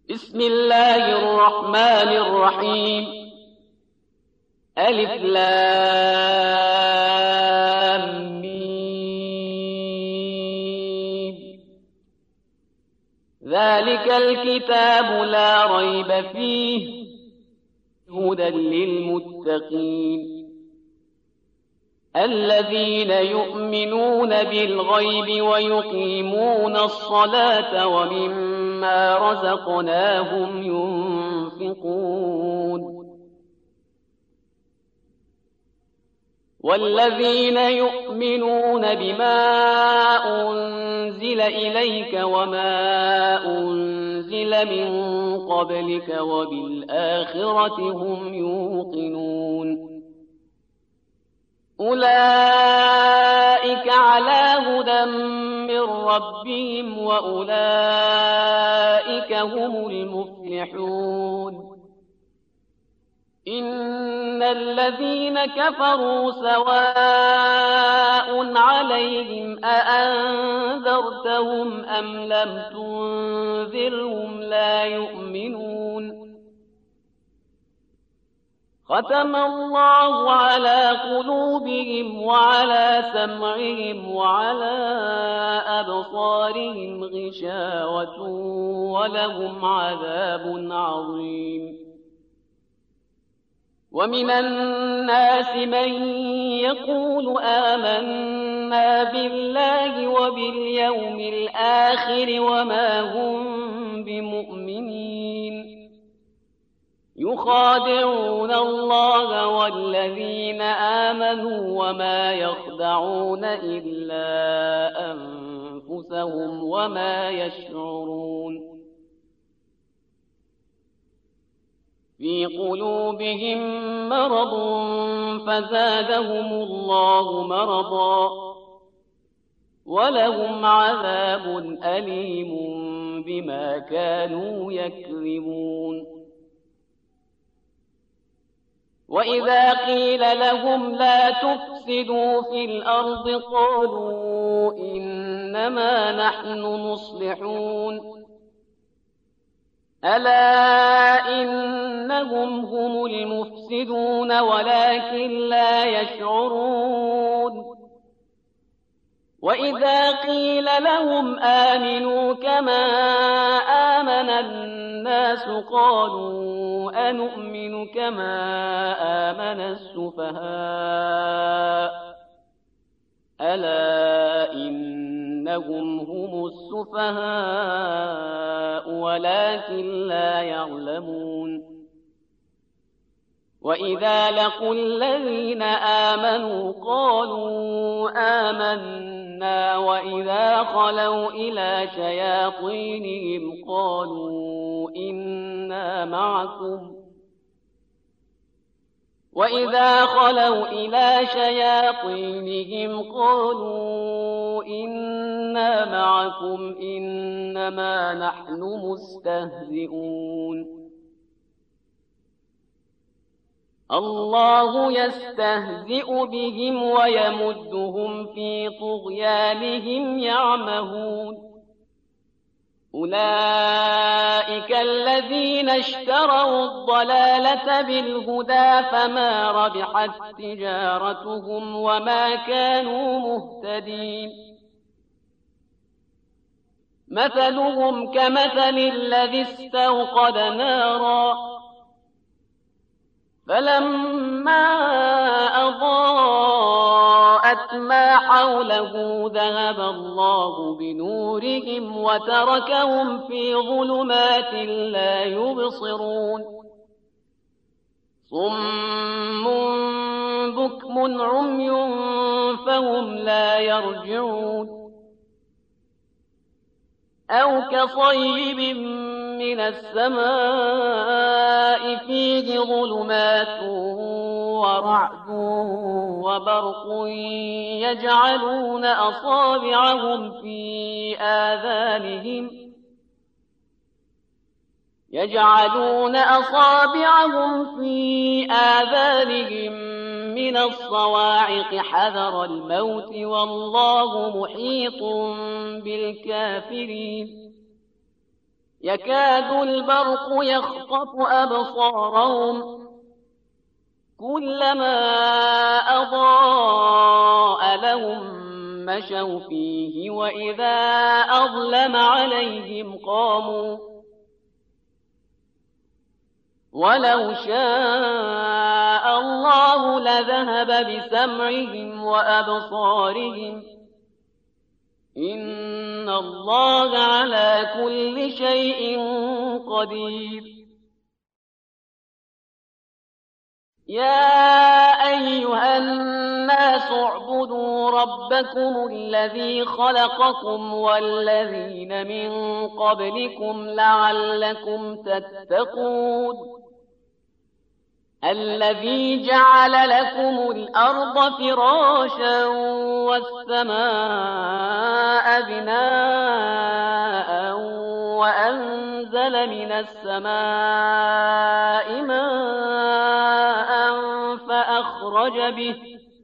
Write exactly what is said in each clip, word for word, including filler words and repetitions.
بسم الله الرحمن الرحيم. ألف لام ميم. ذلك الكتاب لا ريب فيه هدى للمتقين الذين يؤمنون بالغيب ويقيمون الصلاة ومما رزقناهم ينفقون والذين يؤمنون بما أنزل إليك وما أنزل من قبلك وبالآخرة هم يوقنون أولئك على هدى من ربهم وأولئك هم المفلحون. إن الذين كفروا سواء عليهم أأنذرتهم أم لم تنذرهم لا يؤمنون. ختم الله على قلوبهم وعلى سمعهم وعلى أبصارهم غشاوة ولهم عذاب عظيم. ومن الناس من يقول آمنا بالله وباليوم الآخر وما هم بمؤمنين يخادعون الله والذين آمنوا وما يخدعون إلا أنفسهم وما يشعرون. في قلوبهم مرض فزادهم الله مرضا ولهم عذاب أليم بما كانوا يكذبون. وإذا قيل لهم لا تفسدوا في الأرض قالوا إنما نحن مصلحون ألا إنهم هم المفسدون ولكن لا يشعرون. وإذا قيل لهم آمنوا كما آمن الناس قالوا أنؤمن كما آمن السفهاء ألا إنهم هم السفهاء ولكن لا يعلمون. وإذا لقوا الذين آمنوا قالوا آمنا وإذا خلوا إلى شياطينهم قالوا إنا معكم وإذا خلوا إلى شياطينهم قالوا إنا معكم إنما نحن مستهزئون. الله يستهزئ بهم ويمدهم في طغيانهم يعمهون. أولئك الذين اشتروا الضلالة بالهدى فما ربحت تجارتهم وما كانوا مهتدين. مثلهم كمثل الذي استوقد نارا فلما أضاءت ما حوله ذهب الله بنورهم وتركهم في ظلمات لا يبصرون. صم بكم عمي فهم لا يرجعون. أو كصيب من السماء فيه ظلمات ورعد وبرق يجعلون أصابعهم في آذانهم يجعلون أصابعهم في آذانهم من الصواعق حذر الموت والله محيط بالكافرين يكاد البرق يخطف أبصارهم كلما أضاء لهم مشوا فيه وإذا أظلم عليهم قاموا ولو شاء الله لذهب بسمعهم وأبصارهم إن الله على كل شيء قدير. يا أيها الناس اعبدوا ربكم الذي خلقكم والذين من قبلكم لعلكم تتقون الذي جعل لكم الأرض فراشا والسماء بناء وأنزل من السماء ماء فأخرج به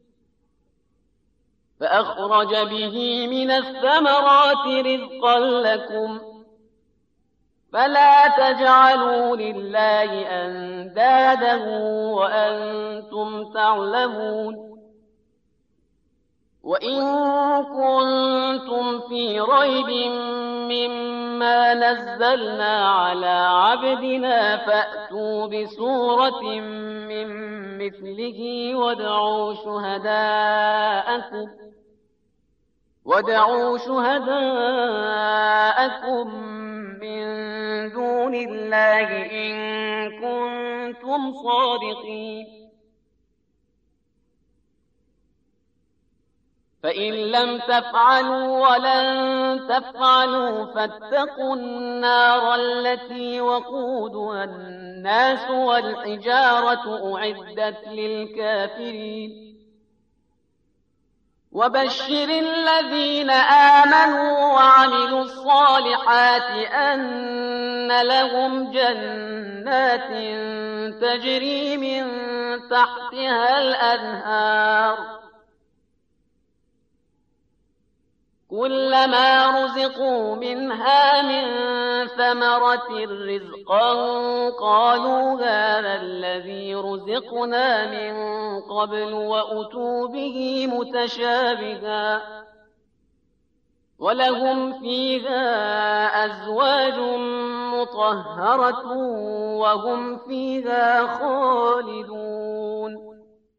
فأخرج به من الثمرات رزقا لكم فلا تجعلوا لله أندادا وأنتم تعلمون. وإن كنتم في ريب مما نزلنا على عبدنا فأتوا بسورة من مثله وادعوا شهداءكم وادعوا شهداءكم من دون الله إن كنتم صادقين. فإن لم تفعلوا ولن تفعلوا فاتقوا النار التي وقودها الناس والحجارة أعدت للكافرين. وبشر الذين آمنوا وعملوا الصالحات أن لهم جنات تجري من تحتها الأنهار كلما رزقوا منها من ثمرة رزقا قالوا هذا الذي رزقنا من قبل وأتوا به متشابها ولهم فيها أزواج مطهرة وهم فيها خالدون.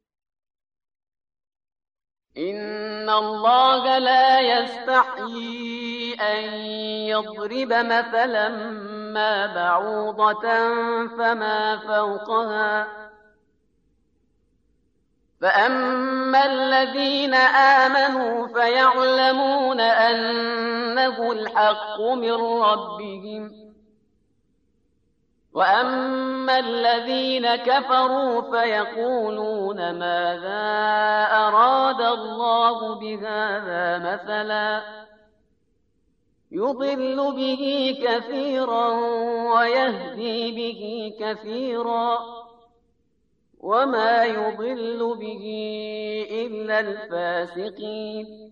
إن الله لا يستحيي أن يضرب مثلا ما بعوضة فما فوقها فأما الذين آمنوا فيعلمون أنه الحق من ربهم وأما الذين كفروا فيقولون ماذا أراد الله بهذا مثلا يضل به كثيرا ويهدي به كثيرا وما يضل به إلا الفاسقين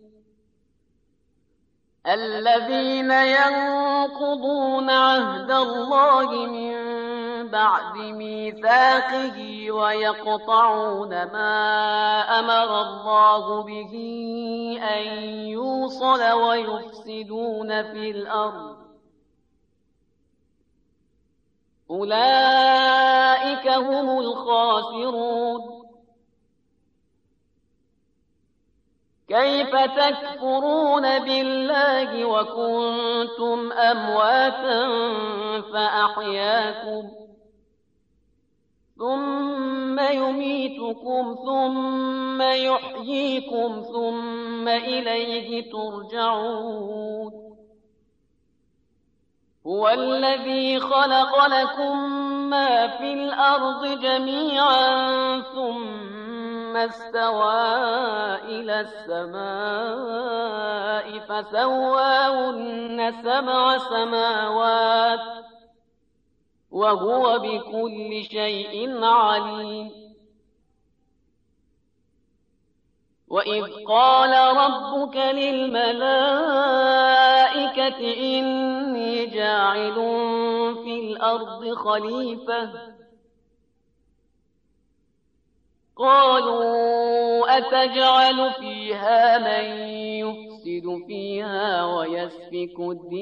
الذين ينقضون عهد الله من بعد ميثاقه ويقطعون ما أمر الله به أن يوصل ويفسدون في الأرض أولئك هم الخاسرون. كيف تكفرون بالله وكنتم أمواتا فأحياكم ثم يميتكم ثم يحييكم ثم إليه ترجعون. هو الذي خلق لكم ما في الأرض جميعا ثم استوى إلى السماء فسواهن سبع سماوات وهو بكل شيء عليم. وإذ قال ربك للملائكة إني جاعل في الأرض خليفة قالوا أتجعل فيها من يفسد فيها ويسفك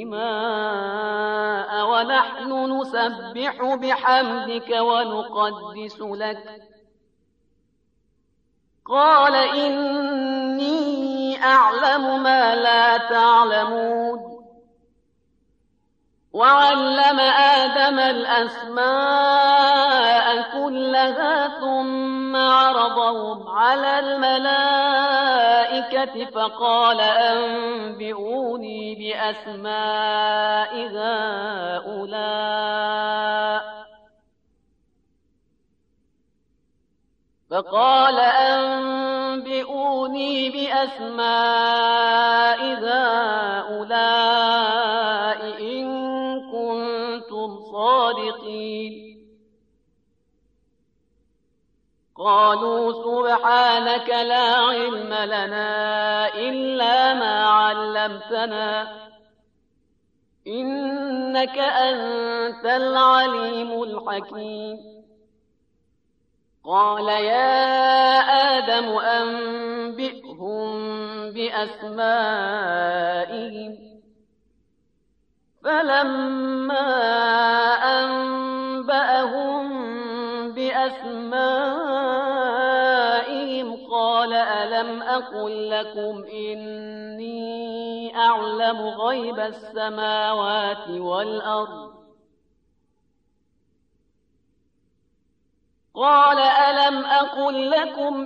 الدماء ونحن نسبح بحمدك ونقدس لك قال إني أعلم ما لا تعلمون وعلم آدم الأسماء كلها ثم عرضهم على الملائكة فقال أنبئوني بأسماء هؤلاء فقال أنبئوني بأسماء هؤلاء إن كنتم صادقين قالوا سبحانك لا علم لنا إلا ما علمتنا إنك أنت العليم الحكيم قال يا آدم أنبئهم بأسمائهم فلما أنبأهم بأسمائهم قال ألم أقل لكم إني أعلم غيب السماوات والأرض قال ألم أقل لكم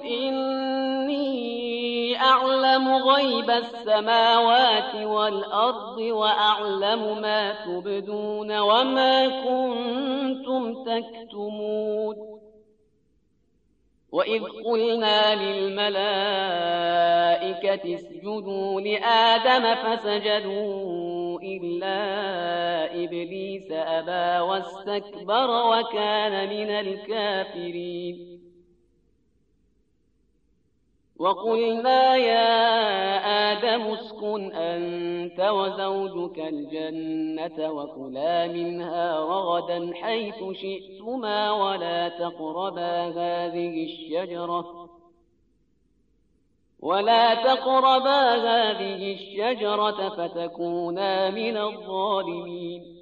إني أعلم غيب السماوات والأرض وأعلم ما تبدون وما كنتم تكتمون وإذ قلنا للملائكة اسجدوا لآدم فسجدوا إلا إبليس أبى واستكبر وكان من الكافرين وقلنا يا آدم اسكن أنت وزوجك الجنة وكلا منها رغدا حيث شئتما ولا تقربا هذه الشجرة ولا تقربا هذه الشجرة فتكونا من الظالمين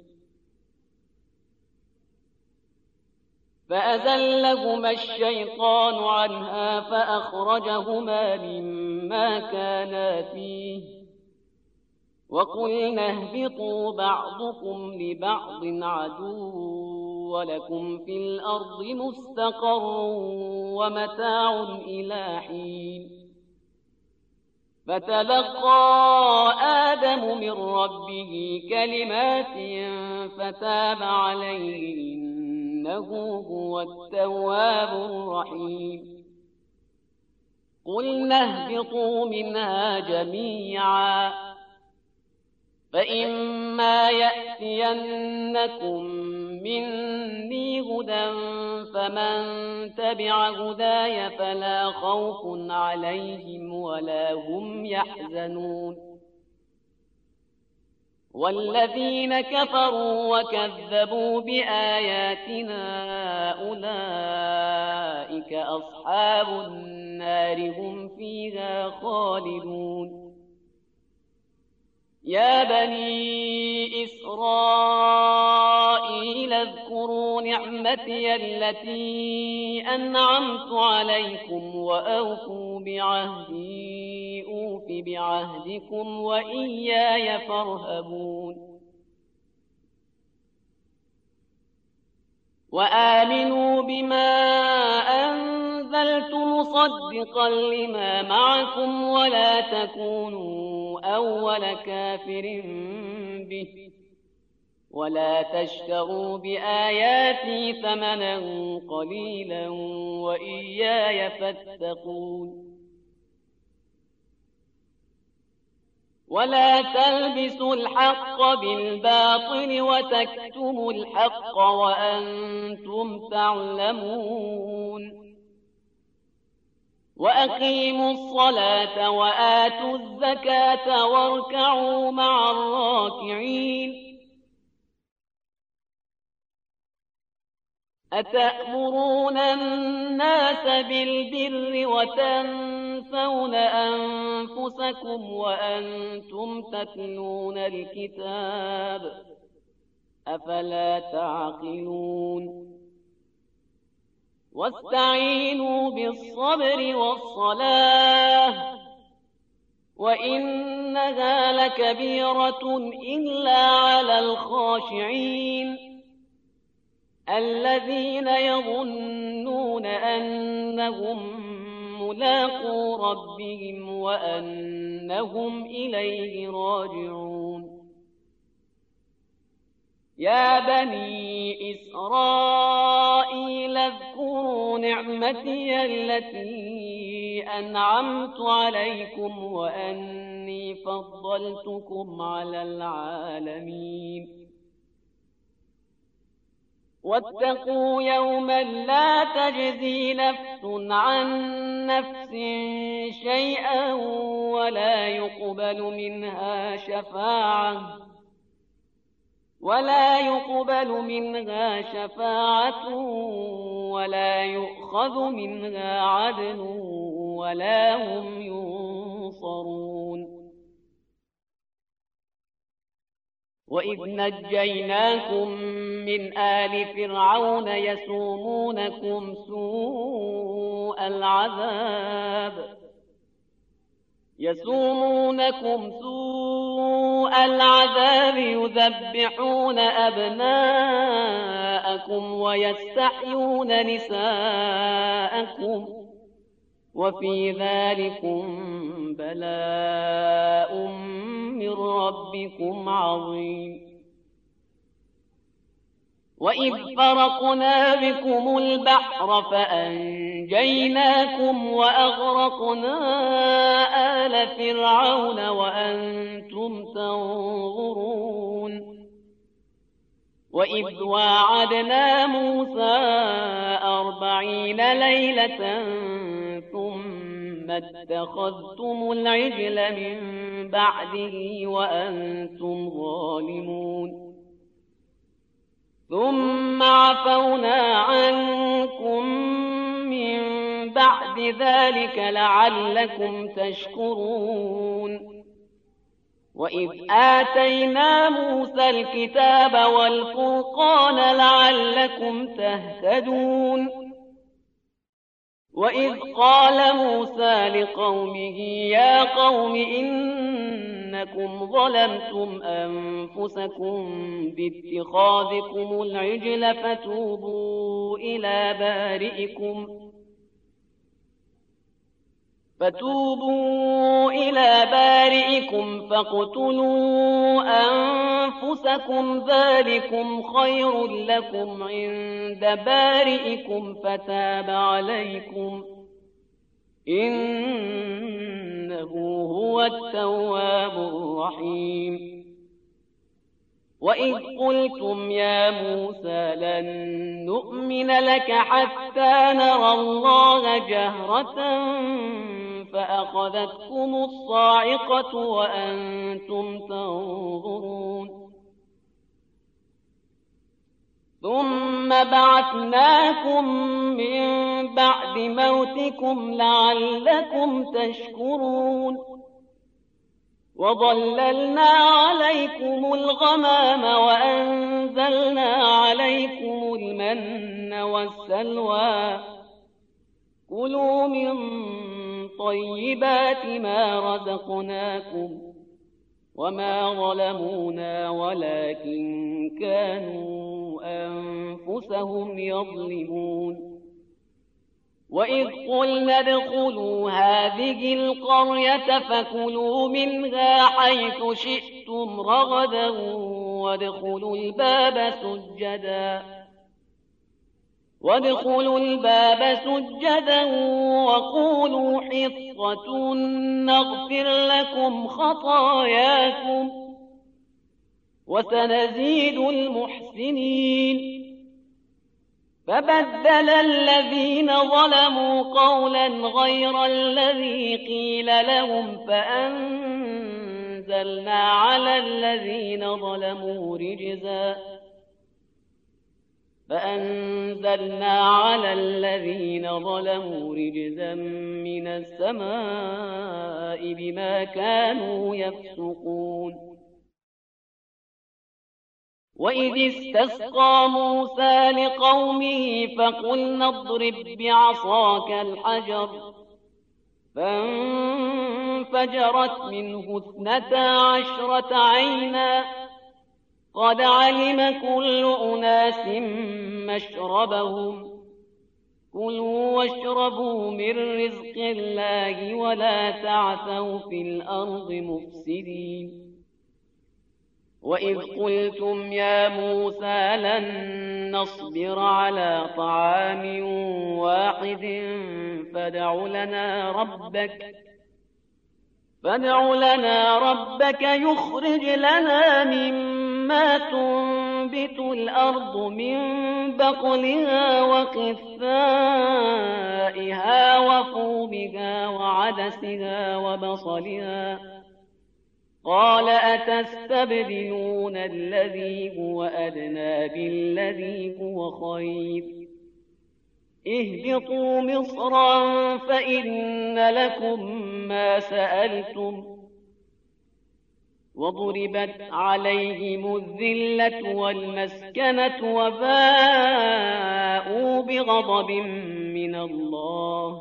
فأزلهما الشيطان عنها فأخرجهما مما كانا فيه وقلنا اهبطوا بعضكم لبعض عدو ولكم في الأرض مستقر ومتاع إلى حين فتلقى آدم من ربه كلمات فتاب عليه إنه هو التواب الرحيم قلنا اهبطوا منها جميعا فإما يأتينكم مني هدى فمن تبع هداي فلا خوف عليهم ولا هم يحزنون والذين كفروا وكذبوا بآياتنا أولئك أصحاب النار هم فيها خالدون يا بني إسرائيل اذكروا نعمتي التي أنعمت عليكم وأوفوا بعهدي أوف بعهدكم وإياي فارهبون وآمنوا بما أنزلت مصدقا لما معكم ولا تكونوا أول كافر به ولا تشتروا بآياتي ثمنا قليلا وإياي فاتقون ولا تلبسوا الحق بالباطل وتكتموا الحق وأنتم تعلمون وأقيموا الصلاة وآتوا الزكاة واركعوا مع الراكعين أتأمرون الناس بالبر وتنسون أنفسكم وأنتم تتلون الكتاب أفلا تعقلون واستعينوا بالصبر والصلاة وإنها لكبيرة إلا على الخاشعين الذين يظنون أنهم ملاقو ربهم وأنهم إليه راجعون يا بني إسرائيل اذكروا نعمتي التي أنعمت عليكم وأني فضلتكم على العالمين واتقوا يوما لا تجزي نفس عن نفس شيئا ولا يقبل منها شفاعة ولا يقبل منها شفاعة ولا يؤخذ منها عدل ولا هم ينصرون وإذ نجيناكم من آل فرعون يسومونكم سوء العذاب يسومونكم سوء العذاب يذبحون أبناءكم ويستحيون نساءكم وفي ذلكم بلاء من ربكم عظيم وإذ فرقنا بكم البحر فأنجيناكم وأغرقنا آل فرعون وأنتم تنظرون وإذ واعدنا موسى أربعين ليلة ثم اتخذتم العجل من بعده وأنتم ظالمون ثم عفونا عنكم من بعد ذلك لعلكم تشكرون وإذ آتينا موسى الكتاب والفرقان لعلكم تهتدون وإذ قال موسى لقومه يا قوم إنكم ظلمتم أنفسكم باتخاذكم العجل فتوبوا إلى بارئكم فتوبوا إلى بارئكم فاقتلوا أنفسكم ذلكم خير لكم عند بارئكم فتاب عليكم إنه هو التواب الرحيم وإذ قلتم يا موسى لن نؤمن لك حتى نرى الله جهرة فأخذتكم الصاعقة وأنتم تنظرون ثم بعثناكم من بعد موتكم لعلكم تشكرون وظللنا عليكم الغمام وأنزلنا عليكم المن والسلوى كلوا من طيبات ما رزقناكم وما ظلمونا ولكن كانوا أنفسهم يظلمون وإذ قلنا ادخلوا هذه القرية فكلوا منها حيث شئتم رغدا وادخلوا الباب سجدا وادخلوا الباب سجدا وقولوا حطة نغفر لكم خطاياكم وسنزيد المحسنين فبدل الذين ظلموا قولا غير الذي قيل لهم فأنزلنا على الذين ظلموا رجزا فأنزلنا على الذين ظلموا رجزا من السماء بما كانوا يفسقون. وإذ استسقى موسى لقومه فقلنا اضرب بعصاك الحجر فانفجرت منه اثنتا عشرة عينا قد علم كل أناس مشربهم كلوا واشربوا من رزق الله ولا تعثوا في الأرض مفسدين. وإذ قلتم يا موسى لن نصبر على طعام واحد فادع لنا ربك فادع لنا ربك يخرج لنا مما تنبت الأرض من بقلها وقثائها وفومها وعدسها وبصلها قال أتستبدلون الذي هو أدنى بالذي هو خير اهبطوا مصرا فإن لكم ما سألتم وضربت عليهم الذلة والمسكنة وباءوا بغضب من الله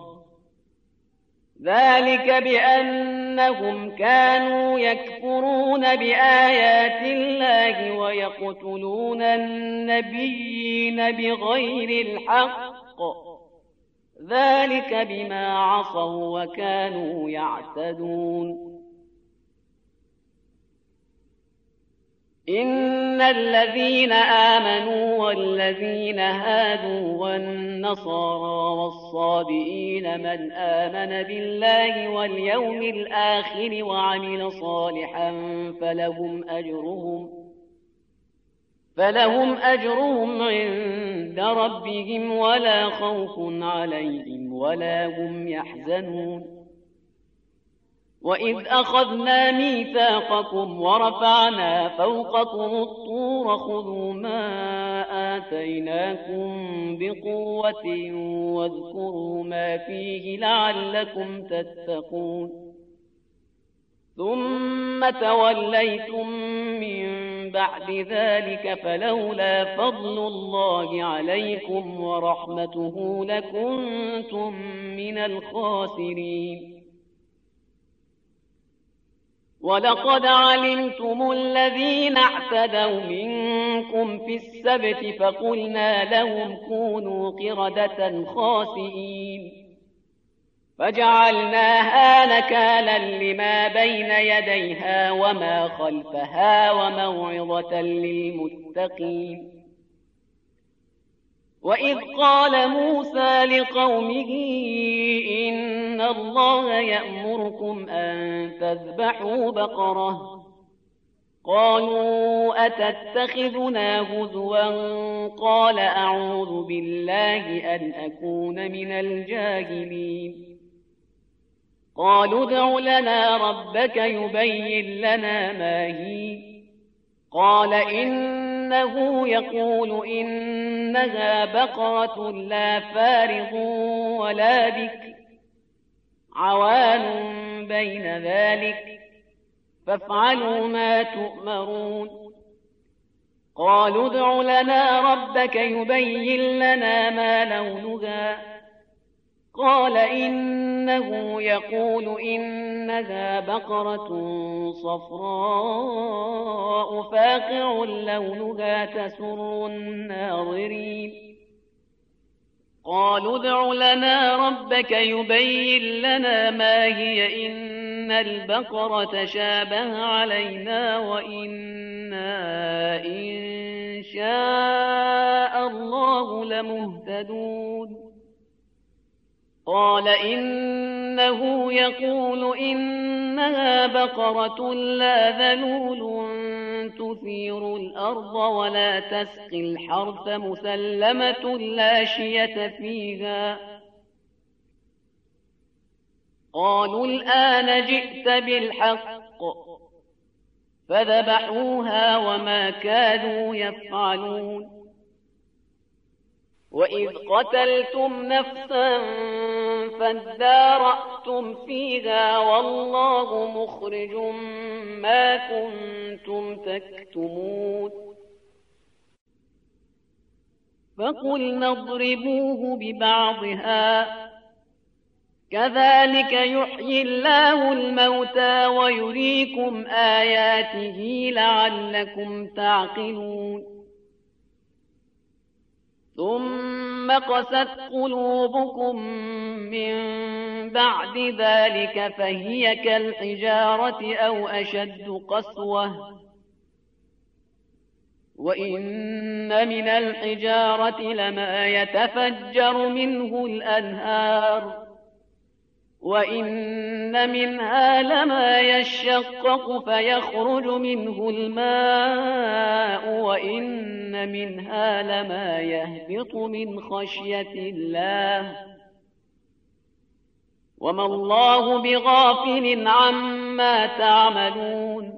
ذلك بأنهم كانوا يكفرون بآيات الله ويقتلون النبيين بغير الحق ذلك بما عصوا وكانوا يعتدون. إن الذين آمنوا والذين هادوا والنصارى والصابئين من آمن بالله واليوم الآخر وعمل صالحا فلهم أجرهم فلهم أجرهم عند ربهم ولا خوف عليهم ولا هم يحزنون. وإذ أخذنا ميثاقكم ورفعنا فوقكم الطور خذوا ما آتيناكم بقوة واذكروا ما فيه لعلكم تتقون ثم توليتم من بعد ذلك فلولا فضل الله عليكم ورحمته لكنتم من الخاسرين. ولقد علمتم الذين اعتدوا منكم في السبت فقلنا لهم كونوا قردة خاسئين فجعلناها نكالا لما بين يديها وما خلفها وموعظة للمتقين. وإذ قال موسى لقومه إن الله يأمركم أن تذبحوا بقرة قالوا أتتخذنا هزوا قال أعوذ بالله أن أكون من الجاهلين. قالوا ادع لنا ربك يبين لنا ما هي قال إنه يقول إنها بقرة لا فارض ولا بكر عوان بين ذلك فافعلوا ما تؤمرون. قالوا ادع لنا ربك يبين لنا ما لونها قال إنه يقول إنها بقرة صفراء فاقع لونها تسر الناظرين. قالوا ادع لنا ربك يبين لنا ما هي إن البقرة شابه علينا وإنا إن شاء الله لمهتدون. قال إنه يقول إنها بقرة لا ذلول تثير الأرض ولا تسقي الحرث مسلمة لا شية فيها. قالوا الآن جئت بالحق، فذبحوها وما كادوا يفعلون. وإذ قتلتم نفسا فادارأتم فيها والله مخرج ما كنتم تكتمون. فقلنا اضربوه ببعضها كذلك يحيي الله الموتى ويريكم آياته لعلكم تعقلون. ثم قست قلوبكم من بعد ذلك فهي كالحجارة أو أشد قسوة. وإن من الحجارة لما يتفجر منه الأنهار وإن منها لما يشقق فيخرج منه الماء وإن منها لما يهبط من خشية الله وما الله بغافل عما تعملون.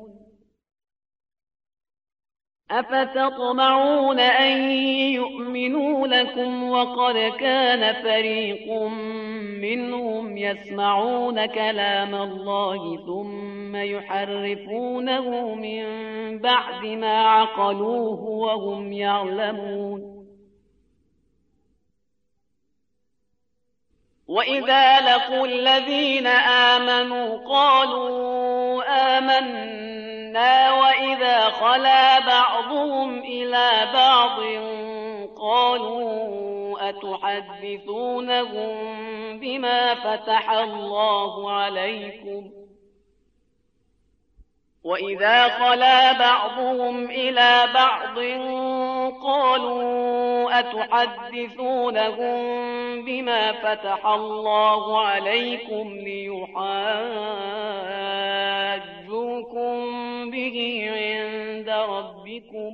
أفتطمعون أن يؤمنوا لكم وقد كان فريق منهم يسمعون كلام الله ثم يحرفونه من بعد ما عقلوه وهم يعلمون. وإذا لقوا الذين آمنوا قالوا آمنا وإذا خلا بعضهم إلى بعض قالوا أتحدثونهم بما فتح الله عليكم وإذا خلا بعضهم إلى بعض قالوا أتحدثونهم بما فتح الله عليكم ليحاجوكم به عند ربكم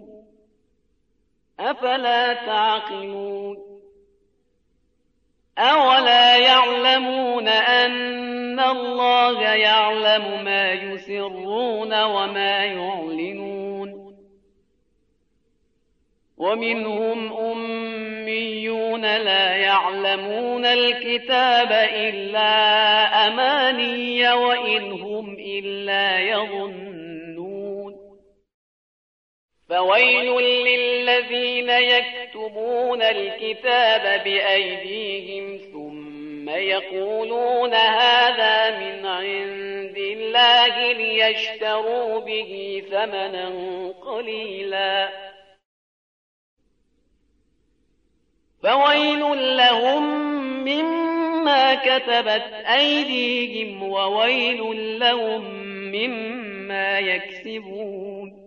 أفلا تعقلون. أولا يعلمون أن الله يعلم ما يسرون وما يعلنون. ومنهم أميون لا يعلمون الكتاب إلا أماني وإن هم إلا يظنون. فويل للذين يكتبون الكتاب بأيديهم ثم يقولون هذا من عند الله ليشتروا به ثمنا قليلا فويل لهم مما كتبت أيديهم وويل لهم مما يكسبون.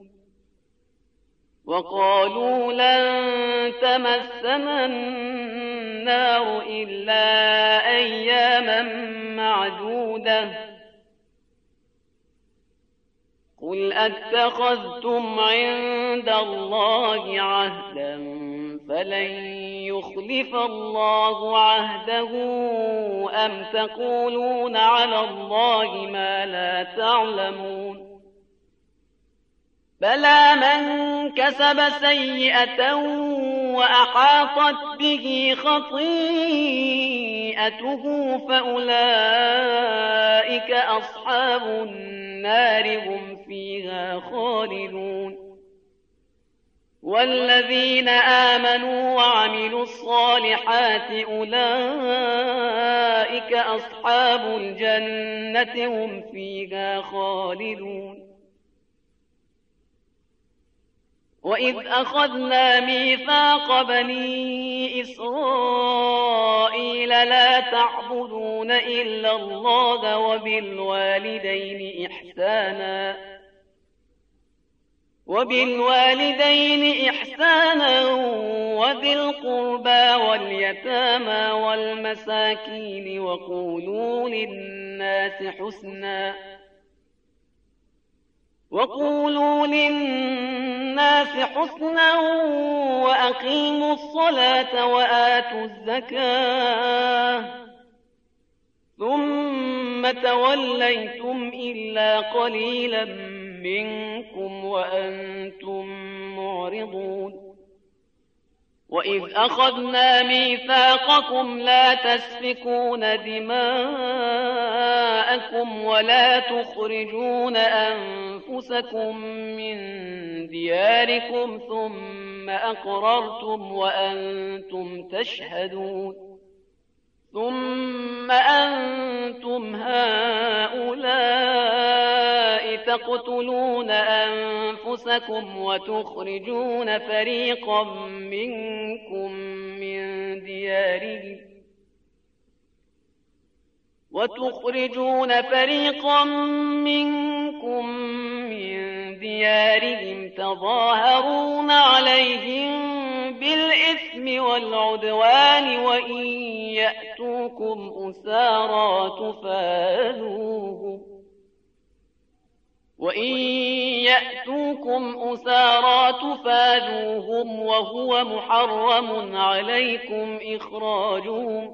وقالوا لن تمسنا النار إلا أياما معدودة قل أتخذتم عند الله عهدا فلن يخلف الله عهده أم تقولون على الله ما لا تعلمون. بلى من كسب سيئة وأحاطت به خطيئته فأولئك أصحاب النار هم فيها خالدون. والذين آمنوا وعملوا الصالحات أولئك أصحاب الجنة هم فيها خالدون. وإذ أخذنا ميثاق بني إسرائيل لا تعبدون إلا الله وبالوالدين إحسانا وبالوالدين إحسانا وذي القربى واليتامى والمساكين وقولوا للناس حسنا وقولوا للناس حسنا وأقيموا الصلاة وآتوا الزكاة ثم توليتم إلا قليلا منكم وأنتم معرضون وإذ أخذنا ميثاقكم لا تسفكون دماءكم ولا تخرجون أنفسكم من دياركم ثم أقررتم وأنتم تشهدون ثم أنتم هؤلاء تقتلون أنفسكم وتخرجون فريقا منكم من ديارهم وتخرجون فريقا منكم من ديارهم تظاهرون عليهم بالإثم والعدوان وإن يأتوكم أسارى تفادوهم وإن يأتوكم أسارى تفادوهم وهو محرم عليكم إخراجهم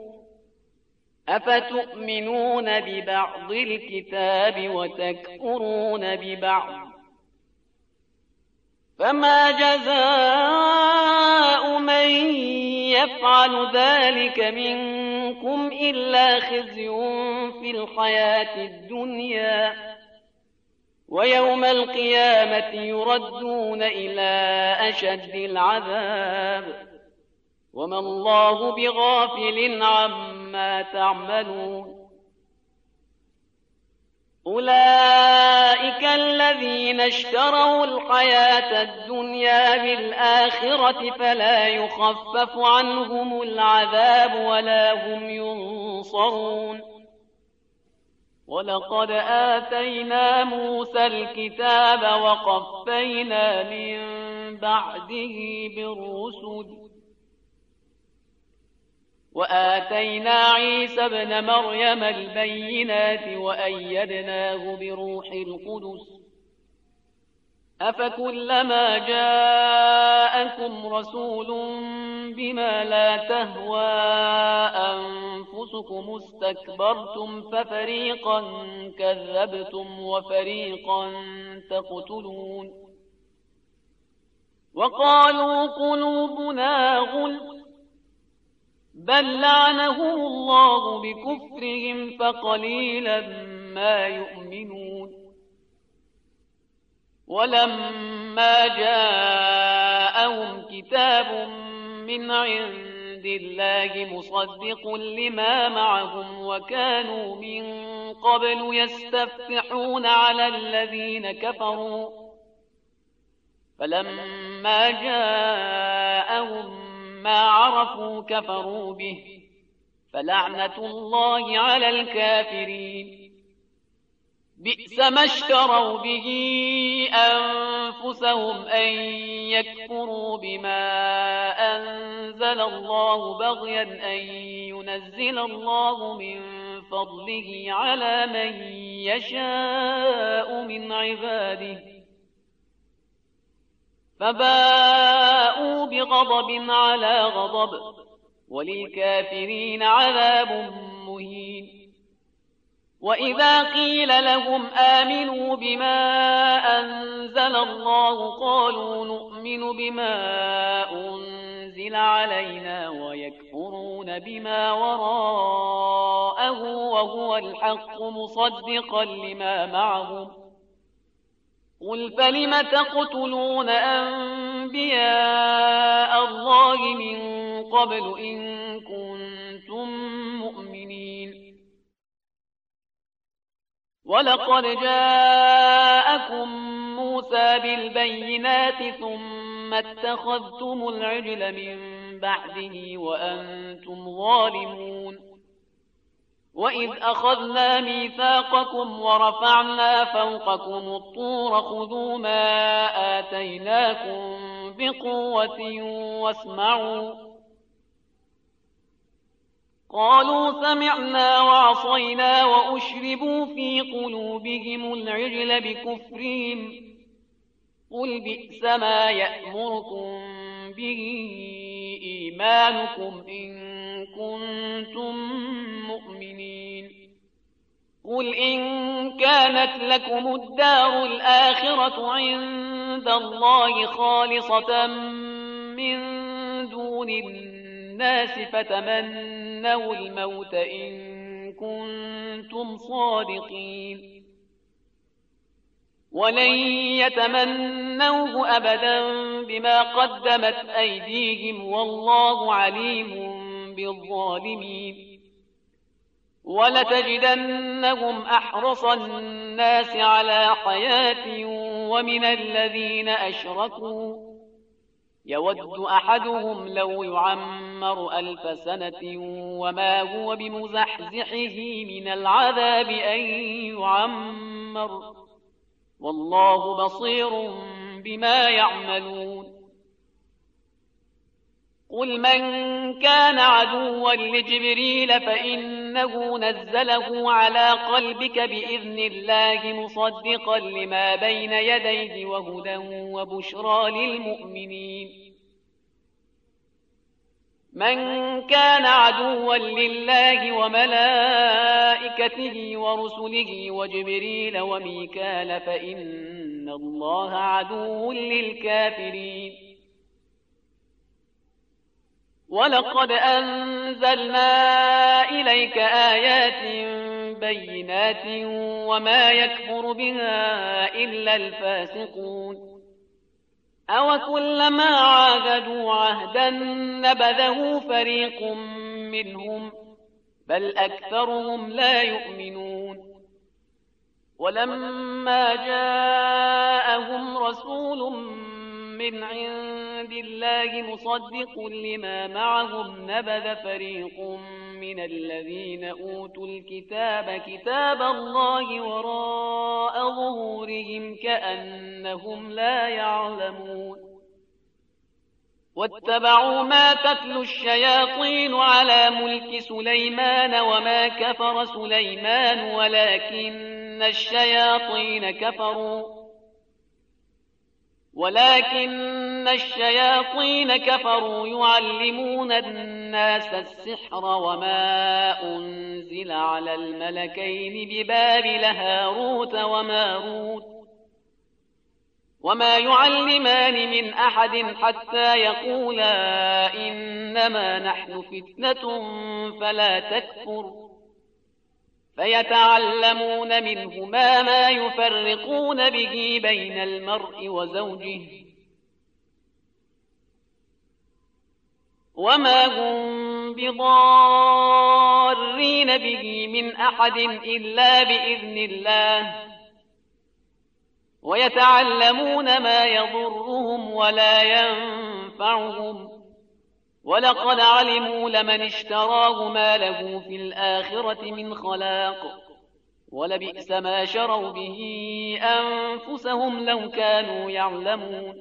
أفتؤمنون ببعض الكتاب وتكفرون ببعض فما جزاء من يفعل ذلك منكم إلا خزي في الحياة الدنيا ويوم القيامة يردون إلى أشد العذاب وما الله بغافل عما تعملون أولئك الذين اشتروا الحياة الدنيا بالآخرة فلا يخفف عنهم العذاب ولا هم ينصرون ولقد آتينا موسى الكتاب وقفينا من بعده بالرسل وآتينا عيسى ابن مريم البينات وأيدناه بروح القدس أفكلما جاءكم رسول بما لا تهوى أنفسكم استكبرتم ففريقا كذبتم وفريقا تقتلون وقالوا قلوبنا غلف بل لعنهم الله بكفرهم فقليلا ما يؤمنون ولما جاءهم كتاب من عند الله مصدق لما معهم وكانوا من قبل يستفتحون على الذين كفروا فلما جاءهم ما عرفوا كفروا به فلعنة الله على الكافرين بئس ما اشتروا به أنفسهم أن يكفروا بما أنزل الله بغيا أن ينزل الله من فضله على من يشاء من عباده فباءوا بغضب على غضب وللكافرين عذاب مهين وإذا قيل لهم آمنوا بما أنزل الله قالوا نؤمن بما أنزل علينا ويكفرون بما وراءه وهو الحق مصدقا لما معهم قل فلم تقتلون أنبياء الله من قبل إن كنتم مؤمنين ولقد جاءكم موسى بالبينات ثم اتخذتم العجل من بعده وأنتم ظالمون وإذ أخذنا ميثاقكم ورفعنا فوقكم الطور خذوا ما آتيناكم بقوة واسمعوا قالوا سمعنا وعصينا وأشربوا في قلوبهم العجل بكفرهم قل بئس ما يأمركم به إيمانكم إن كنتم مؤمنين قل إن كانت لكم الدار الآخرة عند الله خالصة من دون الناس فتمنوا الموت إن كنتم صادقين ولن يتمنوه أبدا بما قدمت أيديهم والله عليم بالظالمين ولتجدنهم أحرص الناس على حياة ومن الذين أشركوا يود أحدهم لو يعمر ألف سنة وما هو بمزحزحه من العذاب أن يعمر والله بصير بما يعملون قل من كان عدوا لجبريل فإنه نزله على قلبك بإذن الله مصدقا لما بين يديه وهدى وبشرى للمؤمنين من كان عدوا لله وملائكته ورسله وجبريل وميكال فإن الله عدو للكافرين ولقد أنزلنا إليك آيات بينات وما يكفر بها إلا الفاسقون أوكلما عاهدوا عهدا نبذه فريق منهم بل أكثرهم لا يؤمنون ولما جاءهم رسول من عند الله مصدق لما معهم نبذ فريق من الذين أوتوا الكتاب كتاب الله وراء ظهورهم كأنهم لا يعلمون واتبعوا ما تتلو الشياطين على ملك سليمان وما كفر سليمان ولكن الشياطين كفروا ولكن الشياطين كفروا يعلمون الناس السحر وما أنزل على الملكين ببابل هاروت وماروت وما يعلمان من أحد حتى يقولا إنما نحن فتنة فلا تكفر فيتعلمون منهما ما يفرقون به بين المرء وزوجه وما هم بضارين به من أحد إلا بإذن الله ويتعلمون ما يضرهم ولا ينفعهم ولقد علموا لمن اشتراه ما له في الآخرة من خلاق ولبئس ما شروا به أنفسهم لو كانوا يعلمون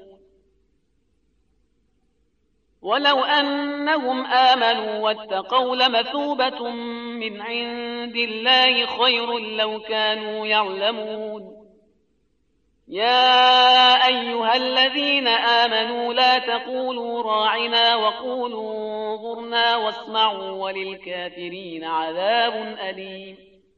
ولو أنهم آمنوا واتقوا لمثوبة من عند الله خير لو كانوا يعلمون يا أيها الذين آمنوا لا تقولوا راعنا وقولوا انظرنا واسمعوا وللكافرين عذاب أليم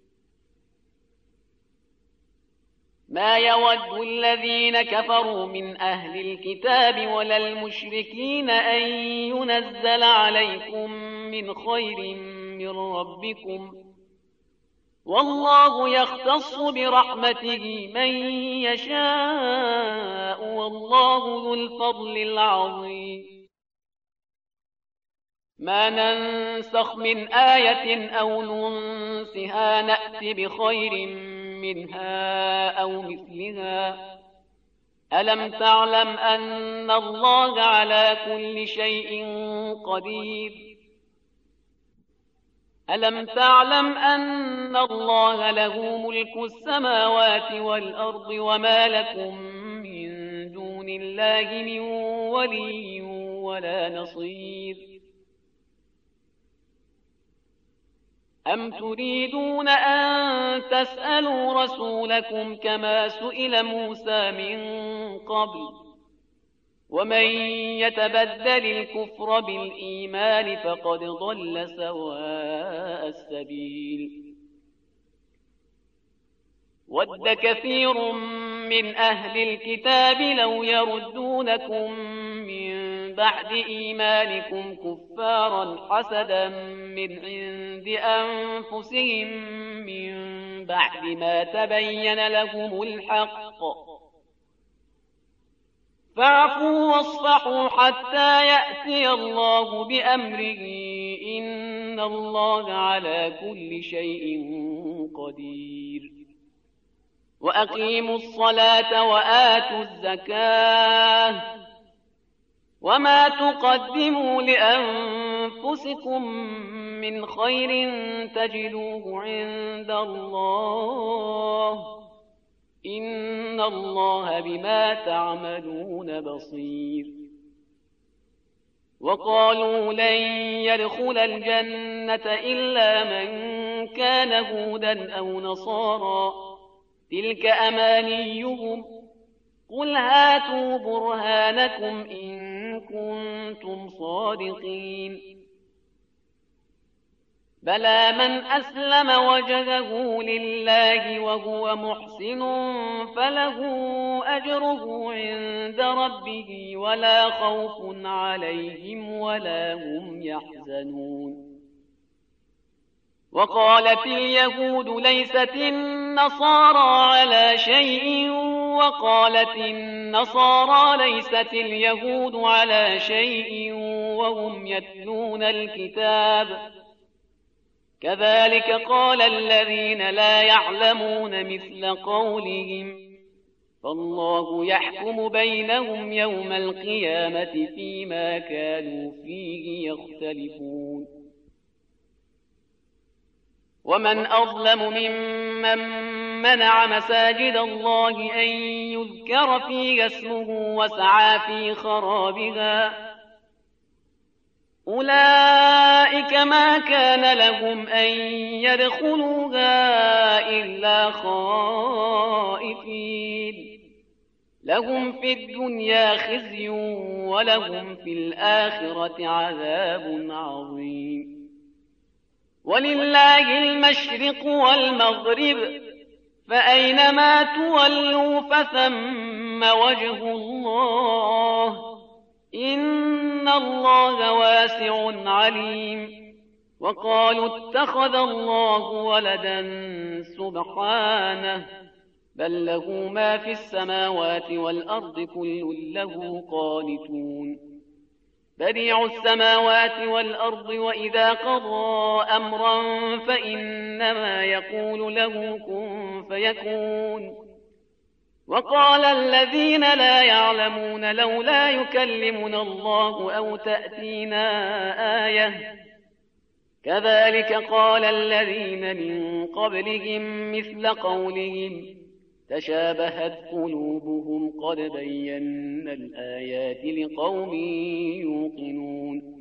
ما يود الذين كفروا من أهل الكتاب ولا المشركين أن ينزل عليكم من خير من ربكم والله يختص برحمته من يشاء والله ذو الفضل العظيم ما ننسخ من آية أو ننسها نأت بخير منها أو مثلها ألم تعلم أن الله على كل شيء قدير ألم تعلم أن الله له ملك السماوات والأرض وما لكم من دون الله من ولي ولا نصير أم تريدون أن تسألوا رسولكم كما سئل موسى من قبل ومن يتبدل الكفر بالإيمان فقد ضل سواء السبيل ود كثير من أهل الكتاب لو يردونكم من بعد إيمانكم كفارا حسدا من عند أنفسهم من بعد ما تبين لهم الحق فاعفوا واصفحوا حتى يأتي الله بأمره إن الله على كل شيء قدير وأقيموا الصلاة وآتوا الزكاة وما تقدموا لأنفسكم من خير تجدوه عند الله إن الله بما تعملون بصير وقالوا لن يدخل الجنة إلا من كان هودا أو نصارى تلك أمانيهم قل هاتوا برهانكم إن كنتم صادقين بلى من أسلم وجهه لله وهو محسن فله أجره عند ربه ولا خوف عليهم ولا هم يحزنون وقالت اليهود ليست النصارى على شيء وقالت النصارى ليست اليهود على شيء وهم يتلون الكتاب كذلك قال الذين لا يعلمون مثل قولهم فالله يحكم بينهم يوم القيامة فيما كانوا فيه يختلفون ومن أظلم ممن منع مساجد الله أن يذكر فيها اسمه وسعى في خرابها أولئك ما كان لهم أن يدخلوها إلا خائفين لهم في الدنيا خزي ولهم في الآخرة عذاب عظيم ولله المشرق والمغرب فأينما تولوا فثم وجه الله إن الله واسع عليم وقالوا اتخذ الله ولدا سبحانه بل له ما في السماوات والأرض كل له قانتون بديع السماوات والأرض وإذا قضى أمرا فإنما يقول له كن فيكون وقال الذين لا يعلمون لولا يكلمنا الله أو تأتينا آية كذلك قال الذين من قبلهم مثل قولهم تشابهت قلوبهم قد بينا الآيات لقوم يوقنون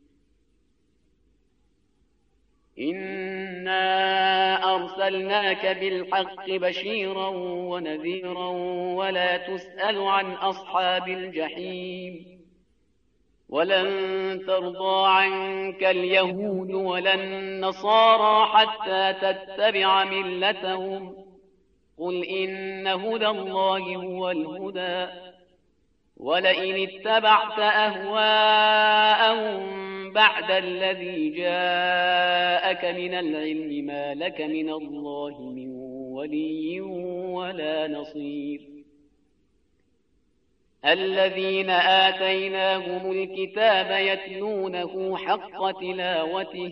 إنا أرسلناك بالحق بشيرا ونذيرا ولا تسأل عن أصحاب الجحيم ولن ترضى عنك اليهود ولا النصارى حتى تتبع ملتهم قل إن هدى الله هو الهدى ولئن اتبعت أهواءهم بعد الذي جاءك من العلم ما لك من الله من ولي ولا نصير الذين آتيناهم الكتاب يتلونه حق تلاوته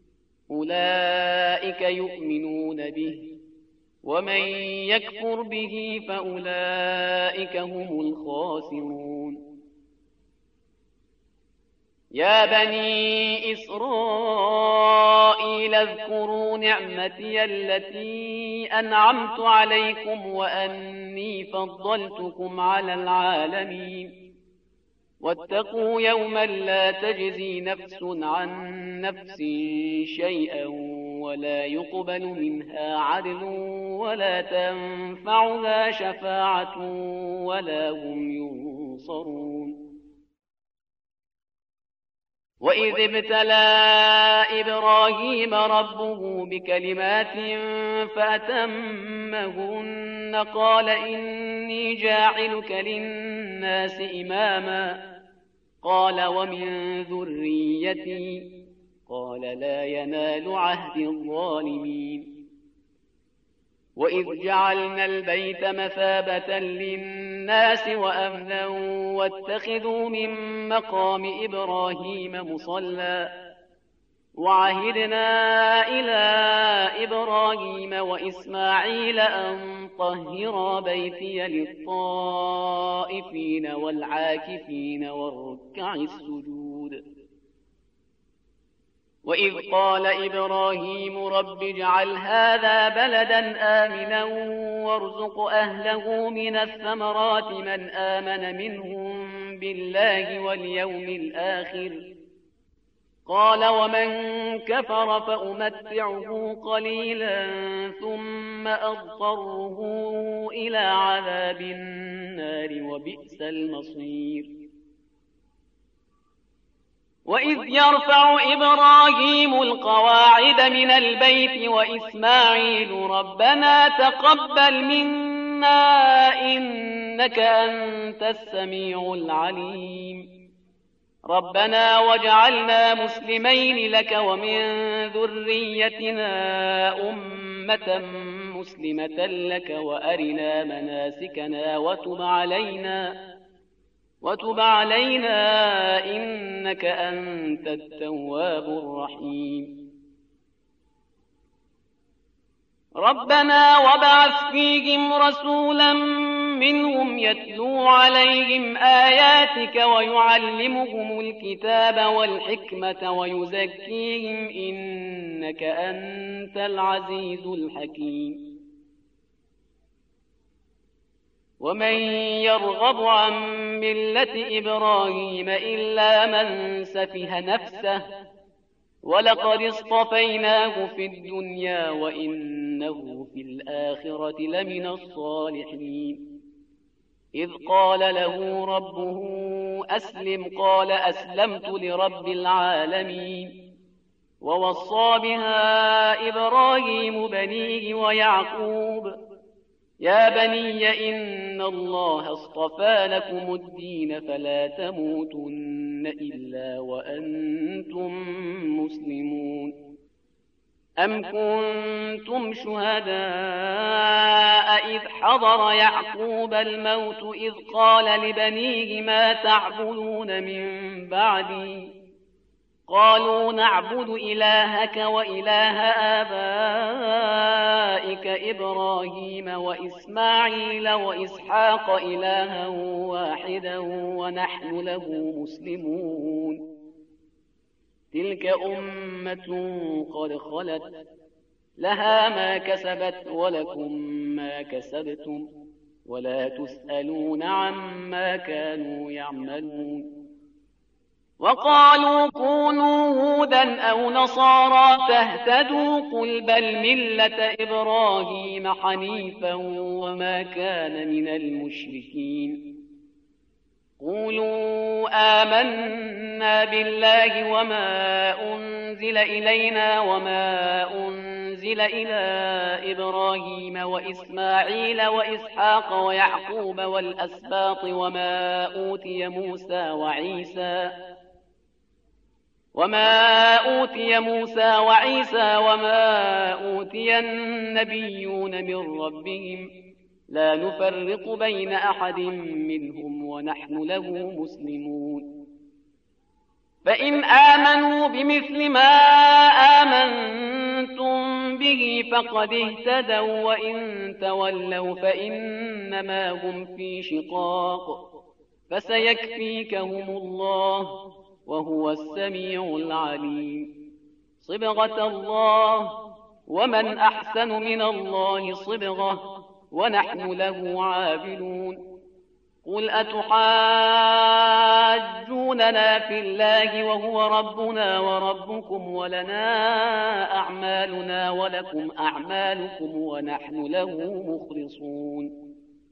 أولئك يؤمنون به ومن يكفر به فأولئك هم الخاسرون يا بني إسرائيل اذكروا نعمتي التي أنعمت عليكم وأني فضلتكم على العالمين واتقوا يوما لا تجزي نفس عن نفس شيئا ولا يقبل منها عدل ولا تنفعها شفاعة ولا هم ينصرون. وإذ ابتلى إبراهيم ربه بكلمات فأتمهن قال إني جاعلك للناس إماما قال ومن ذريتي قال لا ينال عهد الظالمين. وإذ جعلنا البيت مثابة للناس وأمنا واتخذوا من مقام إبراهيم مصلى وعهدنا إلى إبراهيم وإسماعيل أن طهرا بيتي للطائفين والعاكفين والركع السجود. وإذ قال إبراهيم رب اجعل هذا بلدا آمنا وارزق أهله من الثمرات من آمن منهم بالله واليوم الآخر قال ومن كفر فأمتعه قليلا ثم أضطره إلى عذاب النار وبئس المصير. وإذ يرفع إبراهيم القواعد من البيت وإسماعيل ربنا تقبل منا إنك أنت السميع العليم ربنا واجعلنا مسلمين لك ومن ذريتنا أمة مسلمة لك وأرنا مناسكنا وتب علينا وتب علينا إنك أنت التواب الرحيم. ربنا وابعث فيهم رسولا منهم يتلو عليهم آياتك ويعلمهم الكتاب والحكمة ويزكيهم إنك أنت العزيز الحكيم. ومن يرغب عن ملة إبراهيم إلا من سفه نفسه ولقد اصطفيناه في الدنيا وإنه في الآخرة لمن الصالحين. إذ قال له ربه أسلم قال أسلمت لرب العالمين. ووصى بها إبراهيم بنيه ويعقوب يا بني إن الله اصطفى لكم الدين فلا تموتن إلا وأنتم مسلمون. أم كنتم شهداء إذ حضر يعقوب الموت إذ قال لبنيه ما تعبدون من بعدي قالوا نعبد إلهك وإله آبائك إبراهيم وإسماعيل وإسحاق إلها واحدا ونحن له مسلمون. تلك أمة قد خلت لها ما كسبت ولكم ما كسبتم ولا تسألون عما كانوا يعملون. وقالوا كونوا هودا أو نصارى تهتدوا قل بل ملة إبراهيم حنيفا وما كان من المشركين. قولوا آمنا بالله وما أنزل إلينا وما أنزل إلى إبراهيم وإسماعيل وإسحاق ويعقوب والأسباط وما أوتي موسى وعيسى وما أوتي موسى وعيسى وما أوتي النبيون من ربهم لا نفرق بين أحد منهم ونحن له مسلمون. فإن آمنوا بمثل ما آمنتم به فقد اهتدوا وإن تولوا فإنما هم في شقاق فسيكفيكهم الله وهو السميع العليم. صبغة الله ومن أحسن من الله صبغة ونحن له عابدون. قل أتحاجوننا في الله وهو ربنا وربكم ولنا أعمالنا ولكم أعمالكم ونحن له مخلصون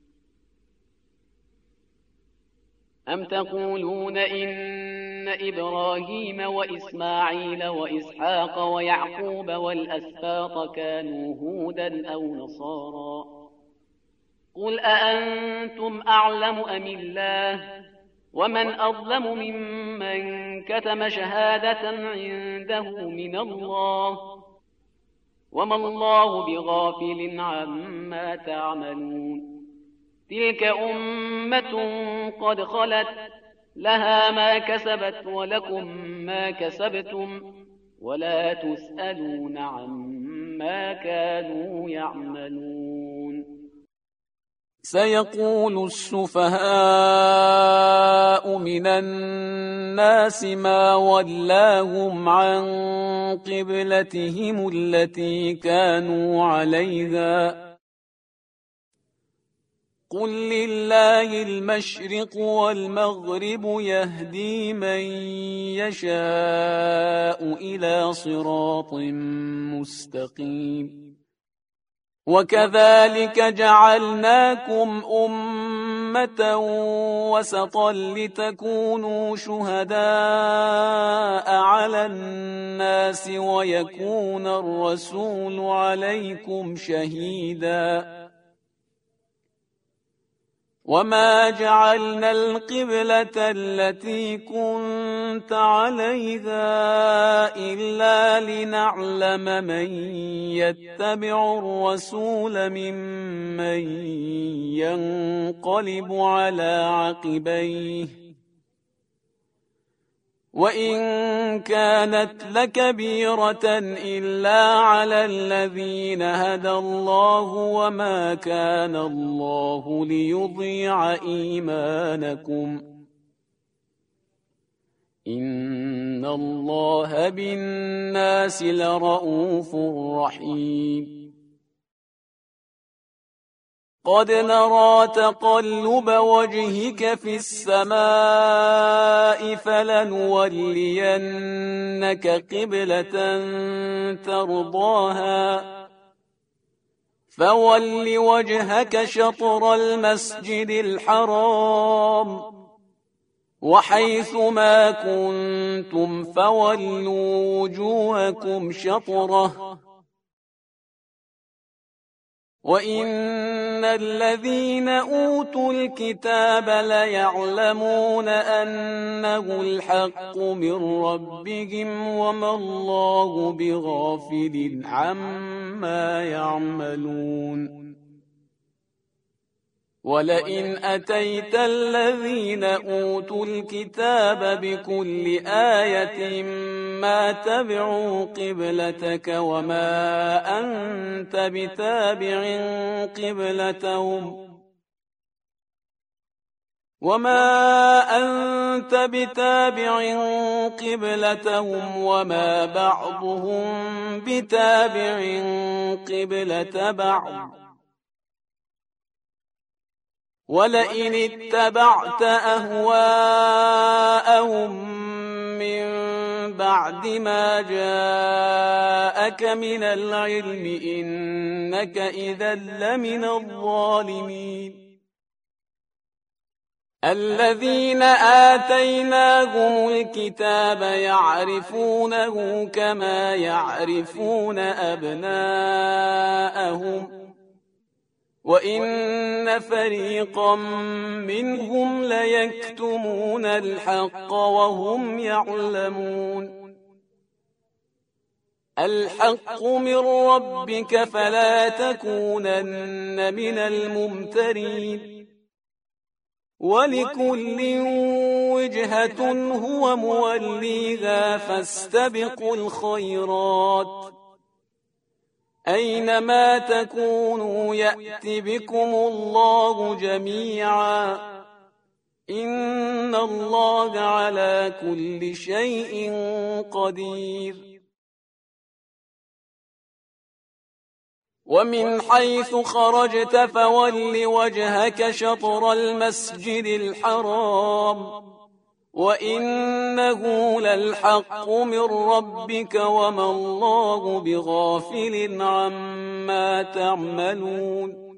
أم تقولون إن إبراهيم وإسماعيل وإسحاق ويعقوب والأسباط كانوا هودا أو نصارى قل أأنتم أعلم أم الله ومن أظلم ممن كتم شهادة عنده من الله وما الله بغافل عما تعملون تلك أمة قد خلت لها ما كسبت ولكم ما كسبتم ولا تسألون عما كانوا يعملون سيقول السفهاء من الناس ما ولاهم عن قبلتهم التي كانوا عليها قل لله المشرق والمغرب يهدي من يشاء إلى صراط مستقيم وكذلك جعلناكم أمة وسطا لتكونوا شهداء على الناس ويكون الرسول عليكم شهيدا وما جعلنا القبلة التي كنت عليها إلا لنعلم من يتبع الرسول ممن ينقلب على عقبيه وإن كانت لكبيرة إلا على الذين هدى الله وما كان الله ليضيع إيمانكم إن الله بالناس لرءوف رحيم قد نرى تقلب وجهك في السماء فلنولينك قبلة ترضاها فول وجهك شطر المسجد الحرام وحيث ما كنتم فولوا وجوهكم شطره وإن الذين أوتوا الكتاب ليعلمون أنه الحق من ربهم وما الله بغافل عما يعملون ولئن أتيت الذين أوتوا الكتاب بكل آية ما تبعوا قبلتك وما أنت بتابع قبلتهم وما أنت بتابع قبلتهم وما بعضهم بتابع قبلة بعض ولئن اتبعت أهواءهم من بعد ما جاءك من العلم إنك إذا لمن الظالمين الذين آتيناهم الكتاب يعرفونه كما يعرفون أبناءهم وإن فريقا منهم ليكتمون الحق وهم يعلمون الحق من ربك فلا تكونن من الممترين ولكل وجهة هو موليها فاستبقوا الخيرات أينما تكونوا يأت بكم الله جميعا إن الله على كل شيء قدير ومن حيث خرجت فول وجهك شطر المسجد الحرام وإنه للحق من ربك وما الله بغافل عما تعملون